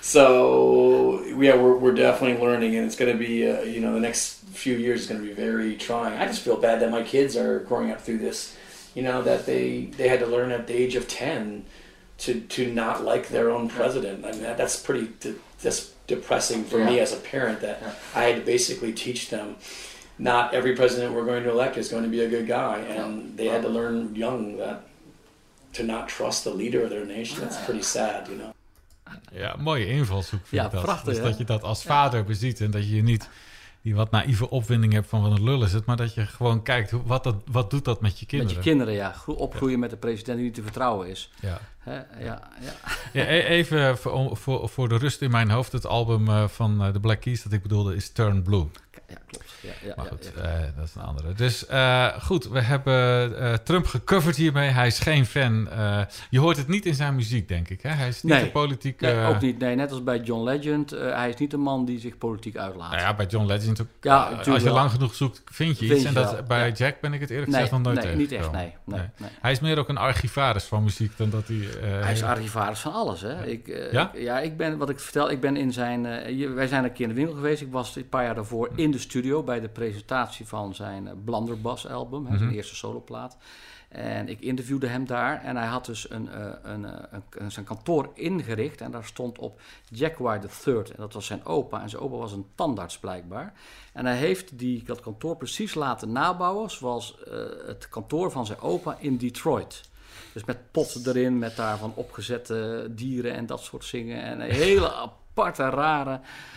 So yeah, we're we're definitely learning, and it's going to be uh, you know the next few years is going to be very trying. I just feel bad that my kids are growing up through this, you know, that they they had to learn at the age of ten to to not like their own president. I mean that, that's pretty de- that's depressing for Yeah. me as a parent that Yeah. I had to basically teach them. Not every president we're going to elect is going to be a good guy, and they had to learn young that to not trust the leader of their nation. That's pretty sad, you know. Ja, mooie invalshoek vind Ja, ik dat. prachtig, Dus hè? dat je dat als vader beziet en dat je niet die wat naïeve opwinding hebt van wat een lul is het, maar dat je gewoon kijkt, hoe, wat, dat, wat doet dat met je kinderen? Met je kinderen, ja. Gro- Opgroeien met een president die niet te vertrouwen is. Ja. Hè? Ja, ja. Ja, e- even voor, voor, voor de rust in mijn hoofd, het album uh, van uh, de Black Keys dat ik bedoelde is Turn Blue. Ja, klopt. Ja, ja, Maar ja, goed, ja. uh, dat is een andere. Dus uh, goed, we hebben uh, Trump gecoverd hiermee. Hij is geen fan. Uh, je hoort het niet in zijn muziek, denk ik. Hè? Hij is niet Nee. de politiek... Nee, uh, ook niet. Nee, net als bij John Legend. Uh, hij is niet een man die zich politiek uitlaat. Nou ja, bij John Legend ook. Ja, uh, natuurlijk als je wel. lang genoeg zoekt, vind je Vind iets. je En dat, wel, bij ja. Jack ben ik het eerlijk nee, gezegd nog nooit nee, niet echt. tegengekomen. Nee, nee, nee. Hij is meer ook een archivaris van muziek dan dat hij... Uh, Hij is heel- archivaris van alles, hè. Ik, uh, Ja? ik, ja, ik ben, wat ik vertel, ik ben in zijn... Uh, je- wij zijn een keer in de winkel geweest. Ik was een paar jaar daarvoor in de studio bij de presentatie van zijn uh, Blunderbuss-album, hè, zijn Mhm. eerste soloplaat. En ik interviewde hem daar en hij had dus een, uh, een, uh, een, een, zijn kantoor ingericht en daar stond op Jack White de derde. En dat was zijn opa en zijn opa was een tandarts blijkbaar. En hij heeft die, dat kantoor precies laten nabouwen zoals uh, het kantoor van zijn opa in Detroit. Dus met potten erin, met daarvan opgezette dieren en dat soort dingen. En een hele aparte, rare...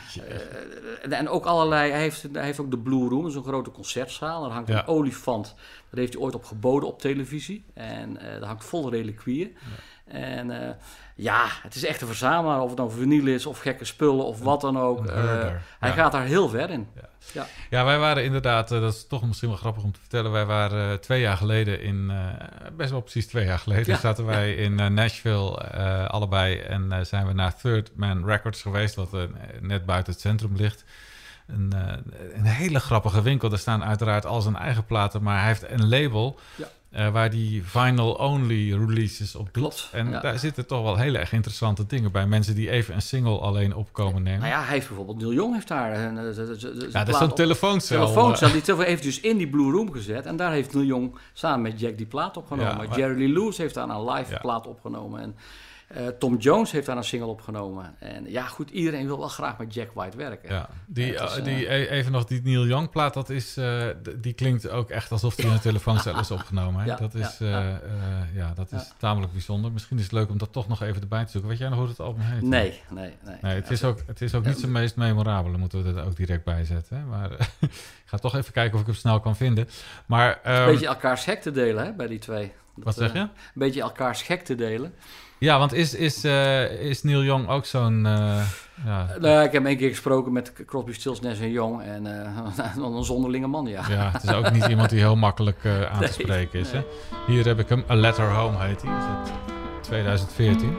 Uh, en ook allerlei... Hij heeft, hij heeft ook de Blue Room, dat is een grote concertzaal. Daar hangt Ja. een olifant. Daar heeft hij ooit op geboden op televisie. En uh, daar hangt vol reliquieën. Ja. En uh, ja, het is echt een verzamelaar. Of het nou vinyl is of gekke spullen of wat dan ook. Een Uh, herder. hij Ja. gaat daar heel ver in. Ja. Ja. Ja, wij waren inderdaad, uh, dat is toch misschien wel grappig om te vertellen. Wij waren uh, twee jaar geleden in, uh, best wel precies twee jaar geleden, Ja. zaten wij in uh, Nashville uh, allebei. En uh, zijn we naar Third Man Records geweest, wat uh, net buiten het centrum ligt. Een, uh, een hele grappige winkel. Daar staan uiteraard al zijn eigen platen, maar hij heeft een label... Ja. Uh, waar die vinyl-only releases op doet. Klopt, En ja. daar zitten toch wel hele erg interessante dingen bij. Mensen die even een single alleen opkomen nemen. Nou ja, hij heeft bijvoorbeeld... Neil Young heeft daar... Een, een, een, een, een ja, dat is plaat zo'n op- telefooncel. telefooncel. Die telefoon heeft dus in die Blue Room gezet. En daar heeft Neil Young samen met Jack die plaat opgenomen. Ja, maar- Jerry Lee Lewis heeft daar een live Ja. plaat opgenomen. En uh, Tom Jones heeft daar een single opgenomen. En ja, goed, iedereen wil wel graag met Jack White werken. Ja, die, Ja, het is, uh, uh, die, e- even nog die Neil Young plaat, dat is, uh, d- die klinkt ook echt alsof die in een telefooncel is opgenomen. Hè? Ja, dat is, ja, uh, ja. uh, ja, dat is Ja. tamelijk bijzonder. Misschien is het leuk om dat toch nog even erbij te zoeken. Weet jij nog hoe het album heet? Nee, nee, nee. Nee, het Ja, is ook, het is ook niet zijn meest memorabele, moeten we er ook direct bij zetten. Hè? Maar uh, ik ga toch even kijken of ik hem snel kan vinden. Maar, um, Een beetje elkaars gek te delen, hè, bij die twee. Dat, wat zeg je? uh, Een beetje elkaars gek te delen. Ja, want is, is, uh, is Neil Young ook zo'n... Uh, ja, Nou, ik heb hem één keer gesproken met Crosby, Stills, Nash en Young. En uh, een zonderlinge man, ja. ja, het is ook niet iemand die heel makkelijk uh, aan Nee, te spreken is. nee. Hè? Hier heb ik hem, A Letter Home heet hij. Is het twintig veertien.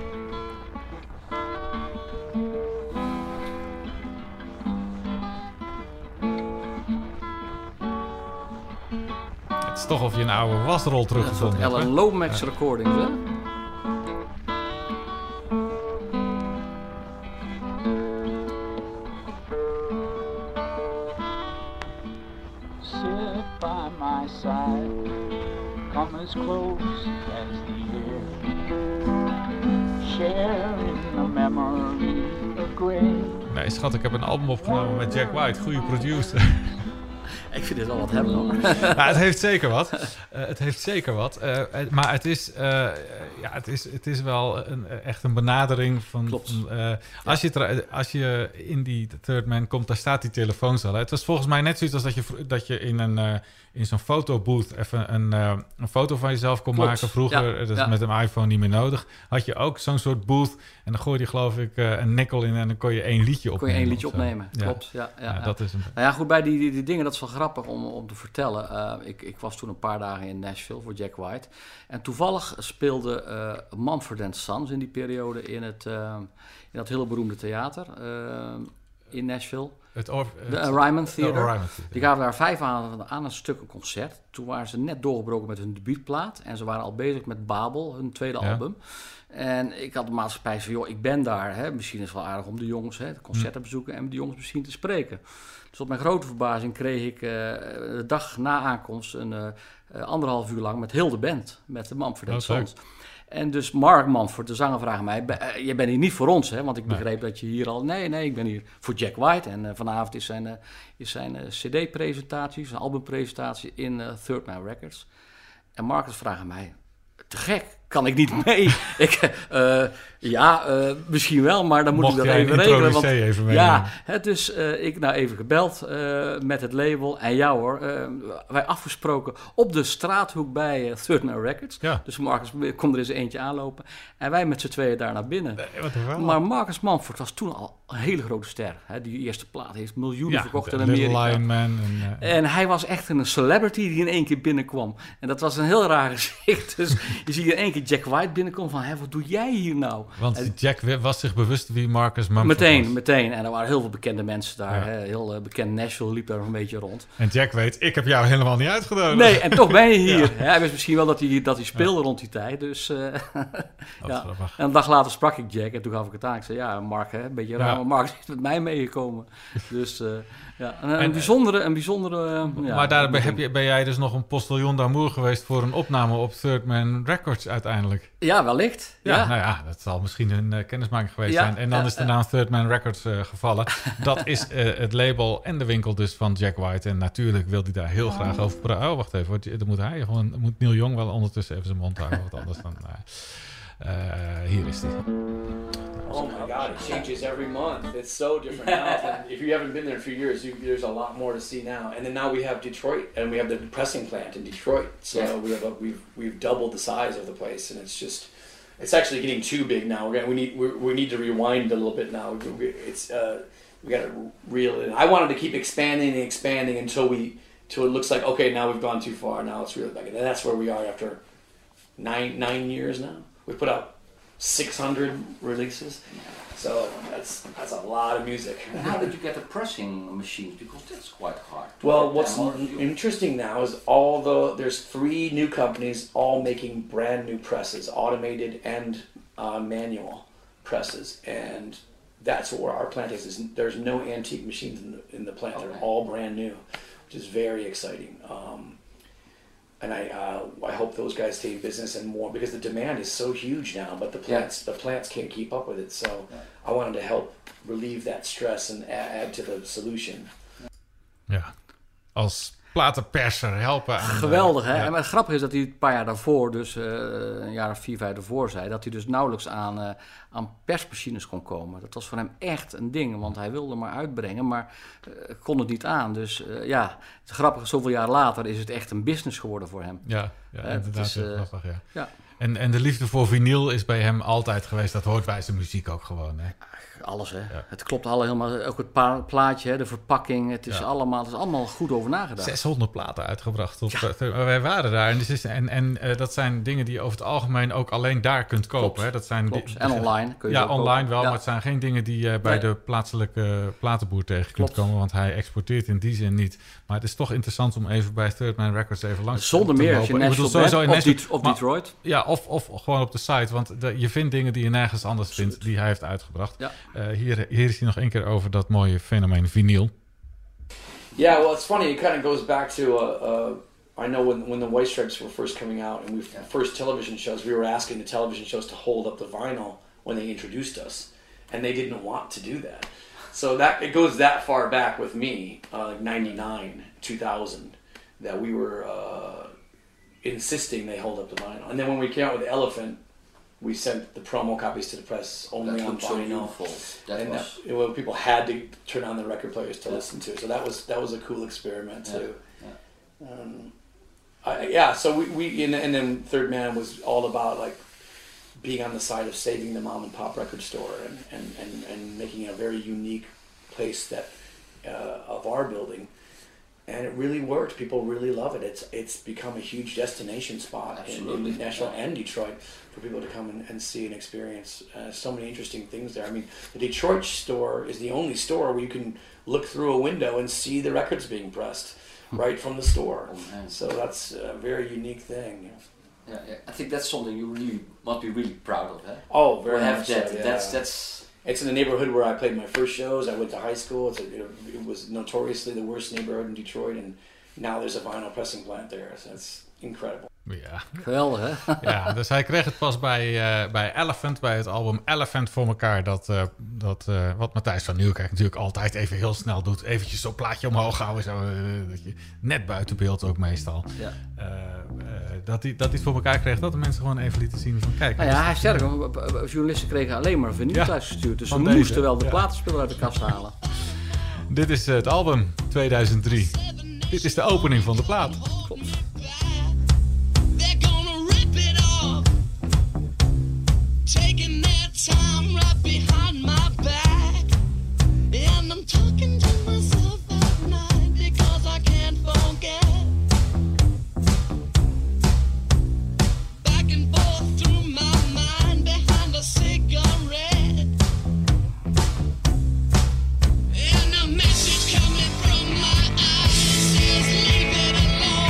Het is toch of je een oude wasrol Een soort teruggevonden hebt. Ellen hè? Lomax recordings, hè? Sit by my side, come as close as the air. Share in the memory of great. Nee, schat, ik heb een album opgenomen met Jack White. Goede producer. Ik vind dit wel wat hebben, hoor. Ja, het heeft zeker wat. Uh, het heeft zeker wat. Uh, uh, maar het is, uh, ja, het, is, het is wel een, echt een benadering van... Klopt. van, uh, als, je tra- als je in die Third Man komt, daar staat die telefoon al. Het was volgens mij net zoiets als dat je, vro- dat je in, een, uh, in zo'n fotobooth even een, uh, een foto van jezelf kon Klopt. maken. Vroeger, Ja, dat is ja. met een iPhone niet meer nodig. Had je ook zo'n soort booth. En dan gooide je geloof ik uh, een nikkel in en dan kon je één liedje opnemen. Kon je één liedje of zo. opnemen, Ja. klopt. Ja, ja, Ja, ja. dat is een... Nou ja, goed, bij die, die, die dingen, dat is wel grappig om, om te vertellen. Uh, ik, ik was toen een paar dagen in Nashville voor Jack White. En toevallig speelde uh, Mumford and Sons in die periode in, het, uh, in dat hele beroemde theater uh, in Nashville. Het, or, De het, Ryman Theater. de Ryman Theater. Die gaven daar vijf avonden aan een stuk een concert. Toen waren ze net doorgebroken met hun debuutplaat. En ze waren al bezig met Babel, hun tweede Ja. album. En ik had de maatschappij van, joh, ik ben daar. Hè. Misschien is het wel aardig om de jongens hè, de concerten te bezoeken en met de jongens misschien te spreken. Dus tot mijn grote verbazing kreeg ik uh, de dag na aankomst een uh, uh, anderhalf uur lang met heel de band. Met de Mumford and Oh, Sons. En dus Mark Mumford, de zanger, vraagt mij, uh, je bent hier niet voor ons, hè? Want ik begreep nee. dat je hier al... Nee, nee, ik ben hier voor Jack White. En uh, vanavond is zijn, uh, is zijn uh, cd-presentatie, zijn albumpresentatie in uh, Third Man Records. En Marcus vraagt mij, te gek, kan ik niet mee? ik, uh, ja, uh, misschien wel, maar dan moet Mocht ik dat jij even regelen. Want, even ja, hè, dus uh, ik nou even gebeld uh, met het label. En ja hoor, uh, wij afgesproken op de straathoek bij uh, Third Man Records. Ja. Dus Marcus kon er eens eentje aanlopen. En wij met z'n tweeën daar naar binnen. Nee, wat een verhaal. Maar Marcus Mumford was toen al een hele grote ster. Hè? Die eerste plaat heeft miljoenen ja, verkocht in Little Amerika. Lion Man. En, uh, en hij was echt een celebrity die in één keer binnenkwam. En dat was een heel raar gezicht. Dus je ziet in één keer Jack White binnenkomen van, hé, wat doe jij hier nou? Want en, Jack was zich bewust wie Marcus Mumford meteen, was. Meteen, en er waren heel veel bekende mensen daar. Ja. Hè? Heel uh, bekend Nashville liep daar een beetje rond. En Jack weet, ik heb jou helemaal niet uitgenodigd. Nee, en toch ben je hier. Ja. Hij wist misschien wel dat hij, dat hij speelde ja. rond die tijd. Dus, uh, ja. En een dag later sprak ik Jack en toen gaf ik het aan. Ik zei, ja, Mark, hè, een beetje raar, ja. maar Mark is met mij meegekomen. Dus uh, ja, een, een en, bijzondere... Een bijzondere uh, maar ja, daarbij heb je, ben jij dus nog een postillon d'amour geweest voor een opname op Third Man Records uiteindelijk. Ja, wellicht. Ja, ja. nou ja, dat zal misschien een uh, kennismaking geweest ja, zijn. En dan ja, is de ja. naam Third Man Records uh, gevallen. Dat is uh, het label en de winkel dus van Jack White. En natuurlijk wil hij daar heel oh. graag over praten. Oh, wacht even. Dan moet hij gewoon, moet Neil Young wel ondertussen even zijn mond houden. Wat anders dan... Uh, uh, hier is hij. Oh my God, it changes every month. It's so different now. And if you haven't been there in a few years, you, there's a lot more to see now. And then now we have Detroit, and we have the pressing plant in Detroit. So yeah. we have a, we've we've doubled the size of the place, and it's just it's actually getting too big now. We're gonna, we need we we need to rewind a little bit now. It's uh, we got to reel it in. I wanted to keep expanding and expanding until we until it looks like okay, now we've gone too far. Now it's really big, and that's where we are after nine nine years now. We put out six hundred releases, so that's that's a lot of music. And how did you get the pressing machines? Because that's quite hard. Well, what's interesting now is all the there's three new companies all making brand new presses, automated and uh, manual presses, and that's where our plant is. is there's no antique machines in the, in the plant; okay. They're all brand new, which is very exciting. Um, And I, uh, I hope those guys stay in business and more because the demand is so huge now. But the plants, yeah. the plants can't keep up with it. So yeah. I wanted to help relieve that stress and add, add to the solution. Ja, als platenperser helpen aan... Geweldig, hè? Ja. En het grappige is dat hij een paar jaar daarvoor, dus uh, een jaar of vier, vijf daarvoor zei, dat hij dus nauwelijks aan, uh, aan persmachines kon komen. Dat was voor hem echt een ding, want hij wilde maar uitbrengen, maar uh, kon het niet aan. Dus uh, ja, het grappige, zoveel jaar later is het echt een business geworden voor hem. Ja, ja uh, inderdaad, is, uh, grappig, ja. ja. En, en de liefde voor vinyl is bij hem altijd geweest. Dat hoort bij zijn muziek ook gewoon, hè? Alles, hè. Ja. Het klopt alle helemaal. Ook het pa- plaatje, hè, de verpakking. Het is, ja. allemaal, het is allemaal goed over nagedacht. zeshonderd platen uitgebracht. Op, ja. uh, wij waren daar. En, is, en, en uh, dat zijn dingen die je over het algemeen ook alleen daar kunt kopen. Klopt. Hè? Dat zijn klopt. Die, en online kun je Ja, online kopen. wel. Ja. Maar het zijn geen dingen die je uh, bij nee. de plaatselijke platenboer tegen kunt klopt. komen. Want hij exporteert in die zin niet. Maar het is toch interessant om even bij Third Man Records even langs Zonder te meer, lopen. als je Nashville bent, of, Det- of maar, Detroit. Ja, of, of gewoon op de site. Want de, je vindt dingen die je nergens anders Absoluut. vindt, die hij heeft uitgebracht. Ja. Uh, hier, hier is hij nog één keer over dat mooie fenomeen vinyl. Yeah, well, it's funny. It kind of goes back to, uh, uh, I know when when the White Stripes were first coming out, and we yeah. first television shows, we were asking the television shows to hold up the vinyl when they introduced us, and they didn't want to do that. So that it goes that far back with me, uh, like ninety-nine, two thousand, that we were uh, insisting they hold up the vinyl. And then when we came out with Elephant, we sent the promo copies to the press only that on vinyl. So that and was... that, well, people had to turn on the record players to yeah. listen to. So that was that was a cool experiment too. Yeah. Yeah. Um, I, yeah. So we, we and, and then Third Man was all about like being on the side of saving the mom and pop record store and and, and, and making it a very unique place that uh, of our building and it really worked. People really love it. It's it's become a huge destination spot in, in Nashville and Detroit for people to come and, and see and experience. Uh, so many interesting things there. I mean, the Detroit store is the only store where you can look through a window and see the records being pressed right from the store. Oh, so that's a very unique thing. Yeah, yeah, I think that's something you really must be really proud of, eh? Oh, very have much that. so, yeah. That's that's. It's in the neighborhood where I played my first shows. I went to high school. It's a, you know, it was notoriously the worst neighborhood in Detroit, and now there's a vinyl pressing plant there. So it's incredible. Ja. Geweldig, hè? Ja, dus hij kreeg het pas bij, uh, bij Elephant, bij het album Elephant voor elkaar. Dat, uh, dat uh, wat Matthijs van Nieuwkerk natuurlijk altijd even heel snel doet. Eventjes zo'n plaatje omhoog houden. Zo, uh, dat je, net buiten beeld ook meestal. Ja. Uh, uh, dat hij dat hij het voor elkaar kreeg. Dat de mensen gewoon even lieten zien van kijk. Nou ja, hij sterker. Journalisten kregen alleen maar vinyl ja, thuisgestuurd. Dus ze deze, moesten wel de ja. platenspeler uit de kast halen. Dit is uh, het album tweeduizend drie. Dit is de opening van de plaat. Klopt. Taking their time right behind my back, and I'm talking to myself at night because I can't forget. Back and forth through my mind behind a cigarette, and a message coming from my eyes says leave it alone.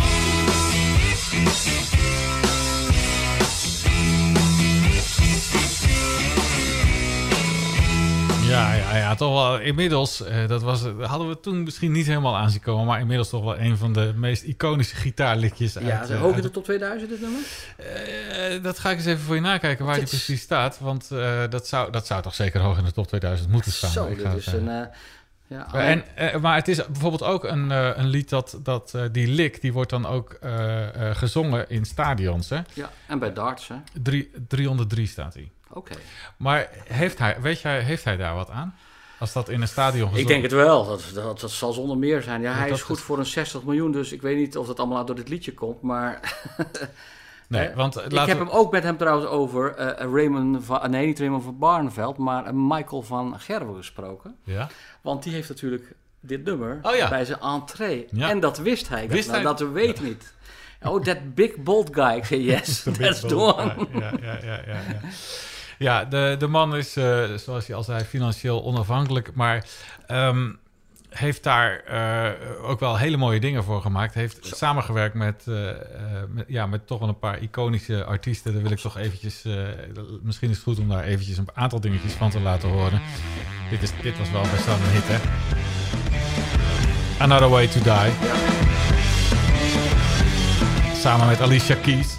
Ja, ja, ja, toch wel inmiddels, uh, dat was, hadden we toen misschien niet helemaal aan zien komen, maar inmiddels toch wel een van de meest iconische gitaarliedjes. Ja, uit, is uh, hoog in uit de top tweeduizend dit nummer? Uh, dat ga ik eens even voor je nakijken waar die precies staat, want uh, dat, zou, dat zou toch zeker hoog in de top tweeduizend moeten staan. Zo, ik dit is een... Uh, ja, maar, en, uh, maar het is bijvoorbeeld ook een, uh, een lied dat, dat uh, die lick, die wordt dan ook uh, uh, gezongen in stadions. Hè? Ja, en bij darts, hè? Drie, driehonderddrie staat hij. Oké. Okay. Maar heeft hij, weet jij, heeft hij daar wat aan? Als dat in een stadion gezongen... Ik denk het wel, dat, dat, dat zal zonder meer zijn. Ja, ja hij is goed is... voor een zestig miljoen, dus ik weet niet of dat allemaal door dit liedje komt, maar... nee, want ik heb we... hem ook met hem trouwens over uh, Raymond van... Nee, niet Raymond van Barneveld, maar uh, Michael van Gerwen gesproken. Ja. Want die heeft natuurlijk dit nummer oh, ja. bij zijn entree. Ja. En dat wist hij. Wist nou, hij? Dat weet ja. niet. Oh, that big bold guy. Ik zei, yes, that's the one. Ja, ja, ja, ja, ja. Ja, de, de man is, uh, zoals je al zei, financieel onafhankelijk, maar um, heeft daar uh, ook wel hele mooie dingen voor gemaakt. Heeft Zo. samengewerkt met, uh, uh, met, ja, met toch wel een paar iconische artiesten. Daar wil ik toch eventjes, uh, misschien is het goed om daar eventjes een aantal dingetjes van te laten horen. Dit, is, dit was wel best wel een hit, hè? Another Way to Die. Ja. Samen met Alicia Keys.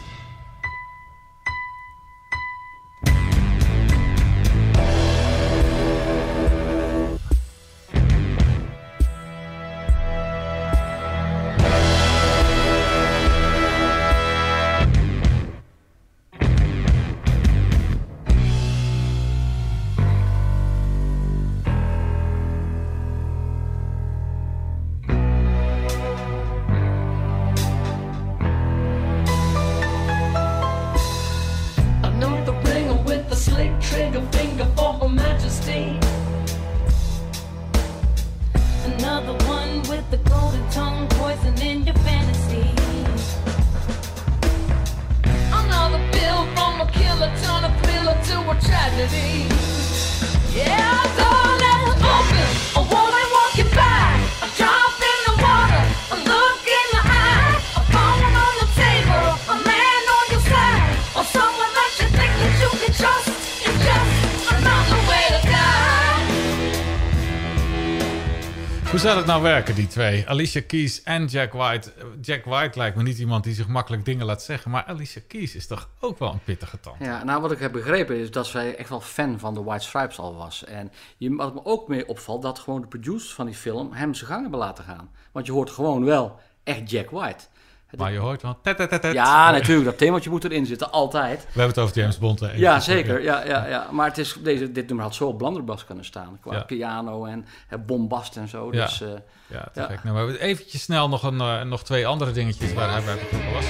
Hoe zou dat nou werken, die twee? Alicia Keys en Jack White. Jack White lijkt me niet iemand die zich makkelijk dingen laat zeggen, maar Alicia Keys is toch ook wel een pittige tand. Ja, nou wat ik heb begrepen is dat zij echt wel fan van de White Stripes al was. En je, wat me ook mee opvalt, dat gewoon de producers van die film hem zijn gang hebben laten gaan. Want je hoort gewoon wel echt Jack White. Maar je hoort wel... Tet, tet, tet, tet. Ja, natuurlijk. Dat themaatje moet erin zitten, altijd. We hebben het over James Bond. Hè, ja, zeker. Ja, ja, ja. Maar het is, deze, dit nummer had zo op blunderbass kunnen staan. Qua ja. piano en hè, bombast en zo. Ja, dus, uh, ja te gek. Nou, maar eventjes snel nog, een, uh, nog twee andere dingetjes waar hij bij betrokken was.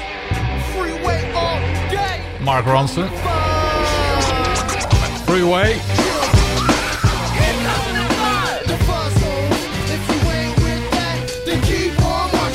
Mark Ronson. Freeway. If you ain't with that, then keep on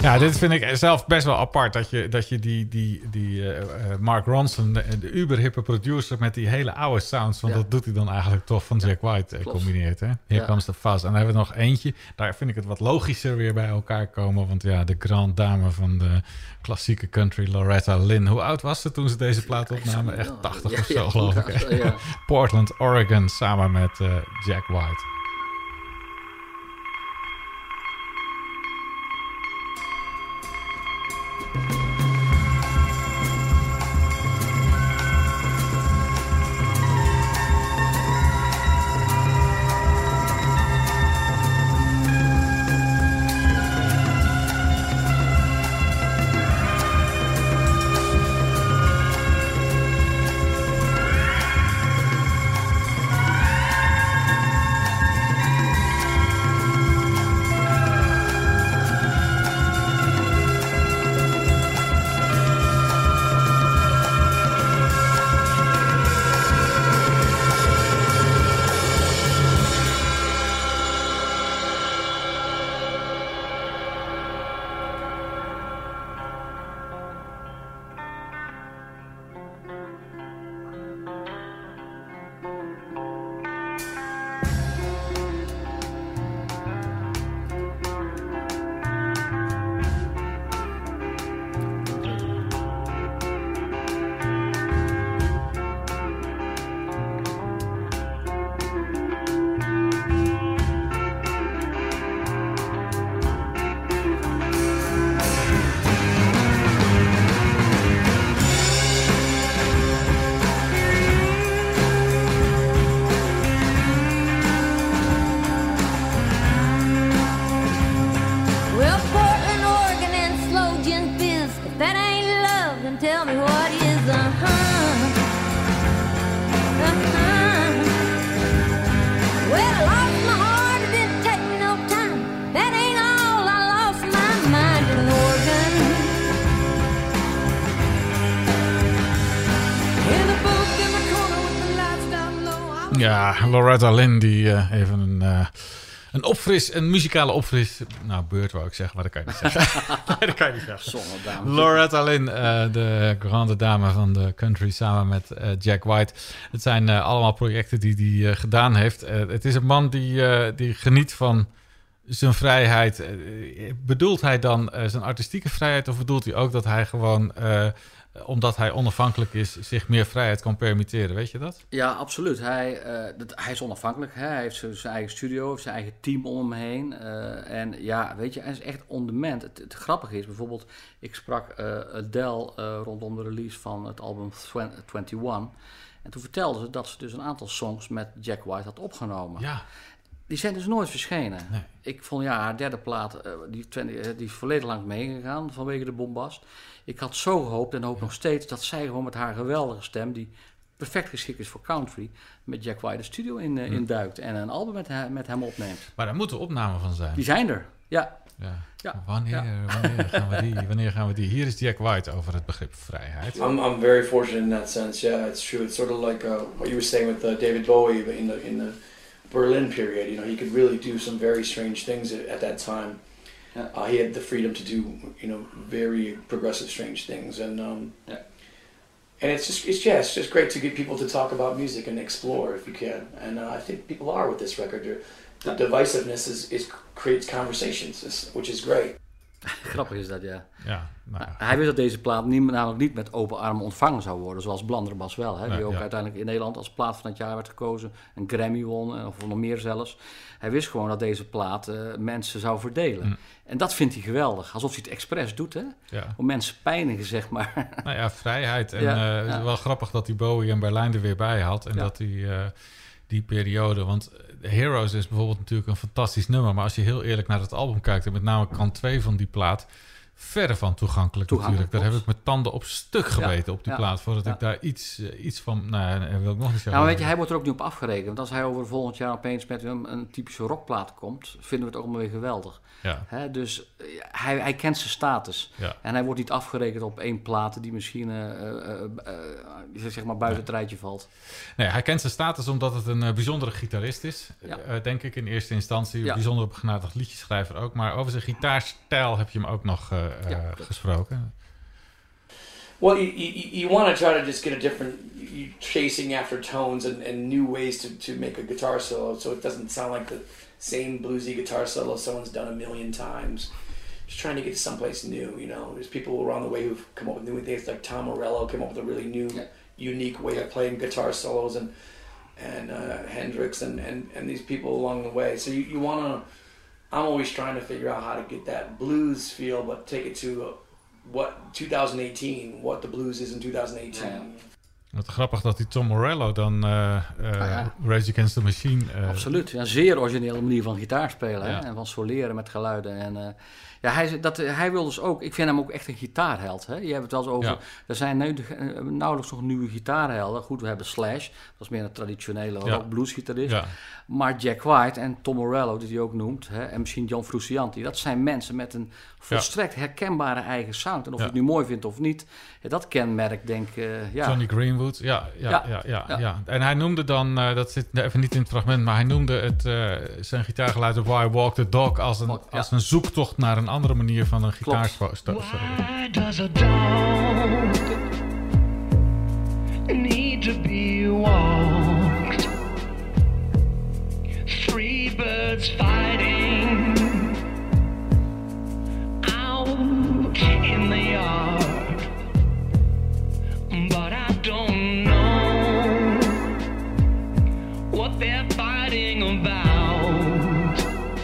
Ja, dit vind ik zelf best wel apart. Dat je, dat je die, die, die uh, Mark Ronson, de, de uberhippe producer... met die hele oude sounds... want Ja. dat doet hij dan eigenlijk toch van Jack White uh, klopt. combineert. Hè? Here Ja. Comes the Fuzz. En dan hebben we nog eentje. Daar vind ik het wat logischer weer bij elkaar komen. Want ja, de grande dame van de klassieke country, Loretta Lynn. Hoe oud was ze toen ze deze plaat opnamen? Echt tachtig Ja, of zo, ja, geloof ja, ik. hè? ja. Portland, Oregon, samen met uh, Jack White. Well, Portland, Oregon, and slow gin fizz. If that ain't love, then tell me what is. Uh-huh. Uh-huh. Well, I lost my heart, it didn't take me no time. That ain't all, I lost my mind in Oregon. In the booth in the corner with the lights down low. I Ja, Loretta Lynn, die uh, even een, uh, een opfris, een muzikale opfris... Nou, beurt wou ik zeggen, maar dat kan je niet zeggen. nee, dat kan je niet zeggen. Zonnedame. Loretta Lynn, uh, de grande dame van de country, samen met uh, Jack White. Het zijn uh, allemaal projecten die hij uh, gedaan heeft. Uh, het is een man die, uh, die geniet van zijn vrijheid. Uh, bedoelt hij dan uh, zijn artistieke vrijheid... of bedoelt hij ook dat hij gewoon... Uh, omdat hij onafhankelijk is, zich meer vrijheid kan permitteren, weet je dat? Ja, absoluut. Hij, uh, dat, hij is onafhankelijk. Hè? Hij heeft zijn, zijn eigen studio, heeft zijn eigen team om hem heen. Uh, en ja, weet je, hij is echt on demand. Het, het grappige is bijvoorbeeld, ik sprak uh, Adele uh, rondom de release van het album eenentwintig. En toen vertelde ze dat ze dus een aantal songs met Jack White had opgenomen. Ja. Die zijn dus nooit verschenen. Nee. Ik vond ja, haar derde plaat, uh, die, twintig, uh, die is volledig lang meegegaan vanwege de bombast. Ik had zo gehoopt en hoop nog steeds dat zij gewoon met haar geweldige stem, die perfect geschikt is voor country, met Jack White de studio in, uh, Hm. induikt en een album met, he- met hem opneemt. Maar daar moeten opnamen van zijn. Die zijn er, ja. Ja. Ja. Wanneer, Ja. wanneer, gaan we die, wanneer gaan we die? Hier is Jack White over het begrip vrijheid. I'm I'm very fortunate in that sense. Yeah, it's true. It's sort of like uh, what you were saying with uh, David Bowie but in the in the Berlin period. You know, he could really do some very strange things at, at that time. Yeah. Uh, he had the freedom to do, you know, very progressive, strange things, and um, Yeah. and it's just it's yeah, it's just great to get people to talk about music and explore if you can. And uh, I think people are with this record. They're- The divisiveness is, is creates conversations, is- which is great. Grappig is dat, ja. Ja, nou, ja. Hij wist dat deze plaat niet, namelijk niet met open armen ontvangen zou worden, zoals Blunderbuss wel. Hè, die Nee, ook ja. uiteindelijk in Nederland als plaat van het jaar werd gekozen. Een Grammy won, of nog meer zelfs. Hij wist gewoon dat deze plaat uh, mensen zou verdelen. Mm. En dat vindt hij geweldig. Alsof hij het expres doet, hè. Ja. Om mensen pijnigen, zeg maar. Nou ja, vrijheid. En Ja, eh, ja. het is wel grappig dat hij Bowie en Berlijn er weer bij had. En Ja. dat hij uh, die periode... Want Heroes is bijvoorbeeld natuurlijk een fantastisch nummer. Maar als je heel eerlijk naar het album kijkt... en met name kant twee van die plaat... verre van toegankelijk, Toegankelijk, natuurlijk. Daar heb klopt. ik mijn tanden op stuk gebeten Ja, op die ja, plaat... voordat ja. ik daar iets, uh, iets van... Nou, ja, wil ik nog niet zeggen. Nou, weet je, hij wordt er ook niet op afgerekend. Want als hij over volgend jaar opeens met een, een typische rockplaat komt... vinden we het ook allemaal weer geweldig. Ja. Hè, dus uh, hij, hij kent zijn status. Ja. En hij wordt niet afgerekend op één plaat... die misschien uh, uh, uh, zeg maar buiten het rijtje valt. Nee, hij kent zijn status omdat het een uh, bijzondere gitarist is. Ja. Uh, denk ik in eerste instantie. Een Ja. bijzondere begenadigd liedjeschrijver ook. Maar over zijn gitaarstijl heb je hem ook nog uh, uh, Ja. gesproken. Well, you, you, you want to try to just get a different, you chasing after tones and, and new ways to, to make a guitar solo, so it doesn't sound like the same bluesy guitar solo someone's done a million times. Just trying to get to someplace new, you know. There's people around the way who've come up with new things, like Tom Morello came up with a really new, Yeah. unique way of playing guitar solos, and and uh, Hendrix and, and, and these people along the way. So you, you want to, I'm always trying to figure out how to get that blues feel, but take it to uh, what twenty eighteen, what the blues is in twenty eighteen. Ja. Wat grappig dat die Tom Morello dan uh, uh, ja. Rage Against the Machine... Uh, Absoluut. Ja, een zeer originele manier van gitaar spelen. Ja. Hè? En van soleren met geluiden. En, uh, ja, hij, dat, hij wil dus ook... Ik vind hem ook echt een gitaarheld. Hè? Je hebt het wel eens over... Ja. Er zijn nu, uh, nauwelijks nog nieuwe gitaarhelden. Goed, we hebben Slash. Dat is meer een traditionele Ja. rock bluesgitarist. ja. Maar Jack White en Tom Morello, die hij ook noemt... Hè? En misschien John Frusciante. Dat zijn mensen met een volstrekt herkenbare eigen sound. En of Ja. je het nu mooi vindt of niet... Ja, dat kenmerk, denk ik... Uh, ja. Johnny Greenwood, ja, ja, ja, Ja. ja, ja, Ja. En hij noemde dan, uh, dat zit even niet in het fragment, maar hij noemde het, uh, zijn gitaargeluid op Why Walk the Dog als een, Ja. als een zoektocht naar een andere manier van een Klopt. gitaarspel. Why does a dog need to be walked? Three birds fighting out in the yard, but I don't know what they're fighting about.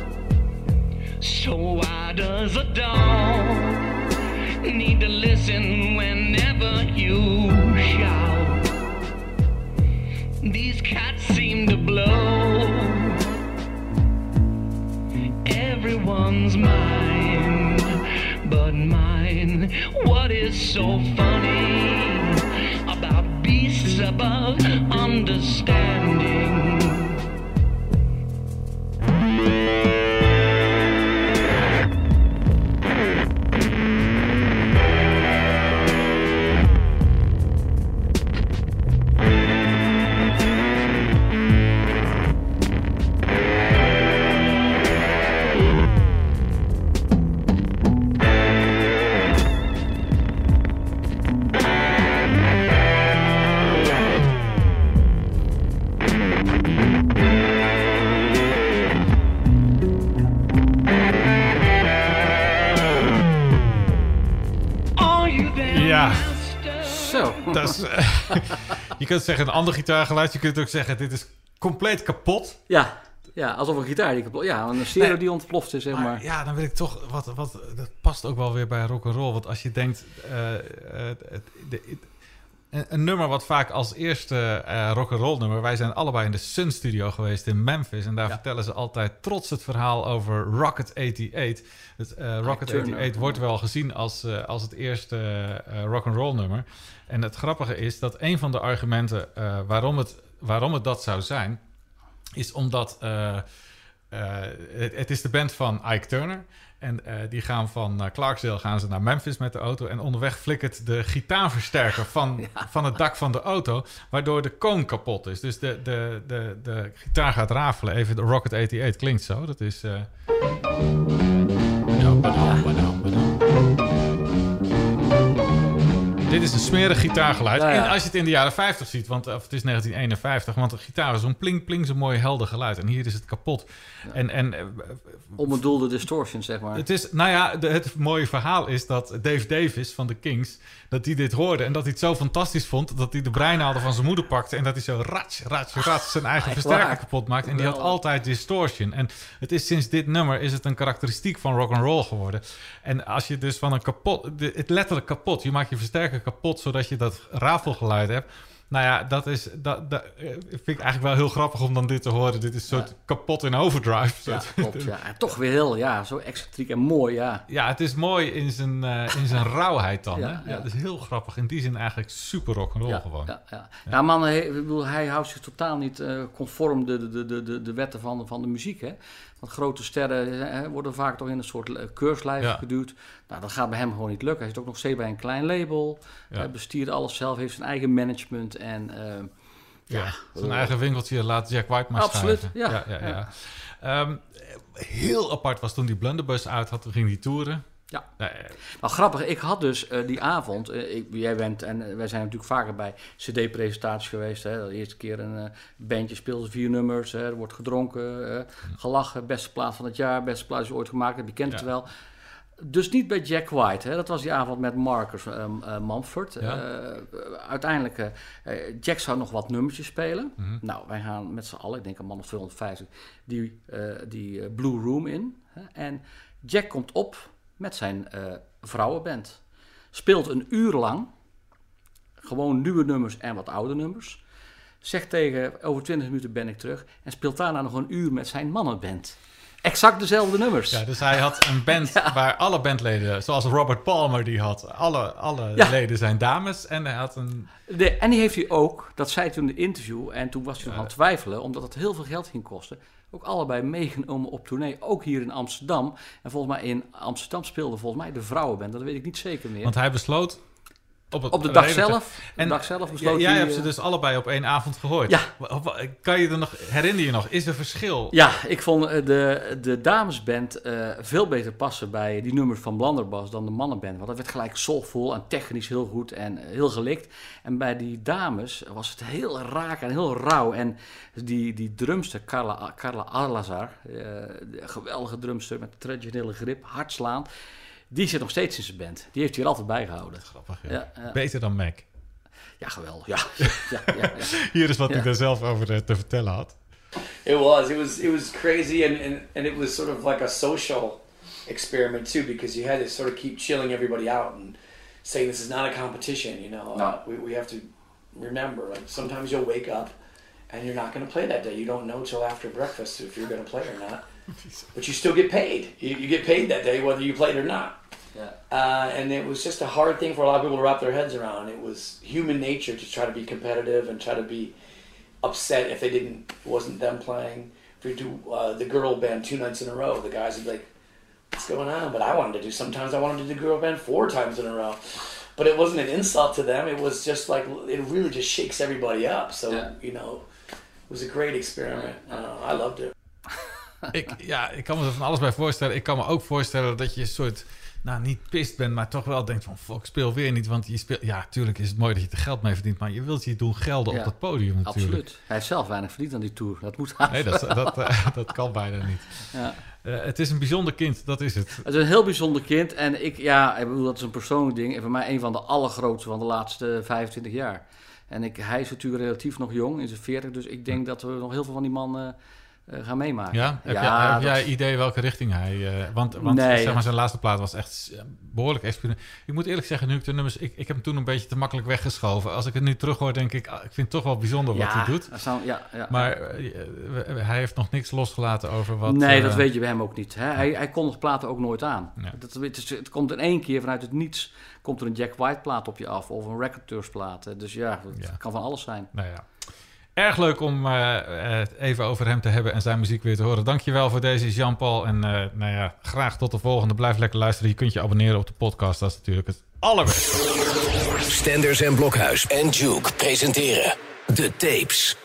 So why does a dog need to listen whenever you shout? These cats seem to blow everyone's mind but mine. What is so funny about beasts above understanding? Are you there, Ja. master? Zo. Dat is, uh, je kunt zeggen een ander gitaargeluid, je kunt ook zeggen dit is compleet kapot. Ja. Ja, alsof een gitaar die kapot... Ja, een stereo Nee. die ontploft is, zeg maar. Maar ja, dan wil ik toch, wat, wat, dat past ook wel weer bij rock'n'roll. Want als je denkt, uh, uh, het- de, een, een nummer wat vaak als eerste uh, rock'n'roll nummer. Wij zijn allebei in de Sun Studio geweest in Memphis. En daar Ja. vertellen ze altijd trots het verhaal over Rocket eenennegentig. Het, uh, Rocket Turner. eenennegentig wordt wel gezien als, uh, als het eerste uh, rock'n'roll nummer. En het grappige is dat een van de argumenten uh, waarom, het, waarom het dat zou zijn, is omdat uh, uh, het, het is de band van Ike Turner. En uh, die gaan van uh, Clarksdale gaan ze naar Memphis met de auto. En onderweg flikkert de gitaarversterker van, Ja. van het dak van de auto, waardoor de koon kapot is. Dus de, de, de, de gitaar gaat rafelen. Even de Rocket eenennegentig klinkt zo. Dat is... Uh... Dit is een smerig gitaargeluid. Ja, ja. En als je het in de jaren vijftig ziet, want of het is negentien eenenvijftig, want de gitaar is zo'n pling pling, zo'n mooi helder geluid. En hier is het kapot. En, en eh, Onbedoelde distortions, zeg maar. het is, nou ja, de, het mooie verhaal is dat Dave Davis van de Kings, dat hij dit hoorde en dat hij het zo fantastisch vond, dat hij de breinaalden van zijn moeder pakte en dat hij zo rats, rats, rats zijn eigen Echt versterker waar? kapot maakt. En die had Wel. altijd distortion. En het is sinds dit nummer is het een karakteristiek van rock'n'roll geworden. En als je dus van een kapot, de, het letterlijk kapot, je maakt je versterker kapot zodat je dat rafelgeluid hebt. Nou ja, dat is dat, dat vind ik eigenlijk wel heel grappig om dan dit te horen. Dit is een soort Ja. kapot in overdrive. Ja, Soort- klopt. Ja. En toch weer heel, ja, zo excentriek en mooi, ja. Ja, het is mooi in zijn, uh, in zijn rauwheid dan. Ja, hè? Ja, ja. het is heel grappig. In die zin eigenlijk super rock'n'roll Ja, gewoon. ja, ja. ja man, hij, ik bedoel, hij houdt zich totaal niet uh, conform de, de, de, de, de wetten van, van de muziek. Hè? Want grote sterren hè, worden vaak toch in een soort uh, keurslijf Ja. geduwd. Nou, dat gaat bij hem gewoon niet lukken. Hij zit ook nog steeds bij een klein label. Ja. Hij bestiert alles zelf, heeft zijn eigen management. En uh, Ja, ja, zijn uh, eigen winkeltje laat Jack White maar Absoluut, schrijven. ja. ja, ja, ja. Um, heel apart was toen die Blunderbuss uit had. Toen ging die toeren. Ja. Nee, Nou, grappig. Ik had dus uh, die avond... Uh, ik, jij bent... En uh, wij zijn natuurlijk vaker bij C D-presentaties geweest. Hè. De eerste keer een uh, bandje speelde vier nummers. Hè. Er wordt gedronken, uh, gelachen. Beste plaat van het jaar. Beste plaat is ooit gemaakt. Je kent het Ja. wel. Dus niet bij Jack White. Hè. Dat was die avond met Marcus uh, uh, Mumford. Ja. Uh, uh, uiteindelijk... Uh, uh, Jack zou nog wat nummertjes spelen. Mhm. Nou, wij gaan met z'n allen... Ik denk een man of tweehonderdvijftig... Die, uh, die uh, Blue Room in. Hè. En Jack komt op... met zijn uh, vrouwenband. Speelt een uur lang. Gewoon nieuwe nummers en wat oude nummers. Zegt tegen, over twintig minuten ben ik terug. En speelt daarna nog een uur met zijn mannenband. Exact dezelfde nummers. Ja, dus hij had een band Ja. waar alle bandleden, zoals Robert Palmer die had, alle, alle Ja. leden zijn dames. En hij had een... De, en die heeft hij ook, dat zei hij toen in de interview... en toen was hij nog aan het twijfelen... omdat het heel veel geld ging kosten... ook allebei meegenomen op tournee. Ook hier in Amsterdam. En volgens mij in Amsterdam speelde volgens mij de vrouwenband. Dat weet ik niet zeker meer. Want hij besloot... Op, het, op de dag hele- zelf, op En de dag zelf ja, besloot jij hij... hebt ze uh, dus allebei op één avond gehoord. Ja. Wa- wa- Kan je er nog, herinner je nog, is er verschil? Ja, ik vond uh, de, de damesband uh, veel beter passen bij die nummers van Blunderbuss dan de mannenband. Want dat werd gelijk soulful en technisch heel goed en uh, heel gelikt. En bij die dames was het heel raak en heel rauw. En die, die drumster, Carla, Carla Alazar, uh, de geweldige drumster met traditionele grip, hard slaan. Die zit nog steeds in zijn band. Die heeft hij er altijd bijgehouden. Grappig, ja. Ja, ja. Beter dan Mac. Ja, geweldig. Ja, ja, ja, ja. Hier is wat Ja. hij daar zelf over uh, te vertellen had. It was. It was. It was crazy, and, and and it was sort of like a social experiment too, because you had to sort of keep chilling everybody out and saying this is not a competition. You know, No. uh, we we have to remember. Like sometimes you'll wake up and you're not going to play that day. You don't know till after breakfast if you're going to play or not. But you still get paid. You, you get paid that day whether you played or not. Yeah. Uh, and it was just a hard thing for a lot of people to wrap their heads around. It was human nature to try to be competitive and try to be upset if they didn't wasn't them playing. If we do uh, the girl band two nights in a row, the guys would be like, "What's going on?" But I wanted to do. Sometimes I wanted to do girl band four times in a row. But it wasn't an insult to them. It was just like it really just shakes everybody up. So Yeah. you know, it was a great experiment. Uh, I loved it. Ik, ja, ik kan me er van alles bij voorstellen. Ik kan me ook voorstellen dat je een soort... Nou, niet pist bent, maar toch wel denkt van... Fuck, ik speel weer niet, want je speelt... Ja, tuurlijk is het mooi dat je er geld mee verdient... maar je wilt je doen gelden Ja, op dat podium natuurlijk. Absoluut. Hij heeft zelf weinig verdiend aan die tour. Dat moet Nee, dat, dat, uh, dat kan bijna niet. Ja. Uh, het is een bijzonder kind, dat is het. Het is een heel bijzonder kind. En ik, ja, ik bedoel, dat is een persoonlijk ding. En voor mij een van de allergrootste van de laatste vijfentwintig jaar. En ik, hij is natuurlijk relatief nog jong, in zijn veertig. Dus ik denk dat we nog heel veel van die man uh, uh, gaan meemaken. Ja? Heb, Ja, jij, heb dat- jij idee welke richting hij... Uh, want want Nee, zeg maar, dat- zijn laatste plaat was echt uh, behoorlijk experiment. Ik moet eerlijk zeggen, nu ik de nummers... Ik, ik heb hem toen een beetje te makkelijk weggeschoven. Als ik het nu terughoor, denk ik... Ah, ik vind het toch wel bijzonder wat ja, hij doet. dat zou- ja, ja. Maar uh, hij heeft nog niks losgelaten over wat... nee, uh, dat weet je bij hem ook niet. Hè? Hij, hij kondigt platen ook nooit aan. Ja. Dat, het, is- het komt in één keer vanuit het niets. Komt er een Jack White plaat op je af of een Recordeurs plaat. Dus ja, het Ja. kan van alles zijn. Nou ja. Erg leuk om uh, het even over hem te hebben en zijn muziek weer te horen. Dankjewel voor deze Jean-Paul. En uh, nou ja, graag tot de volgende. Blijf lekker luisteren. Je kunt je abonneren op de podcast. Dat is natuurlijk het allerbeste. Stenders en Blokhuis en Duke presenteren De Tapes.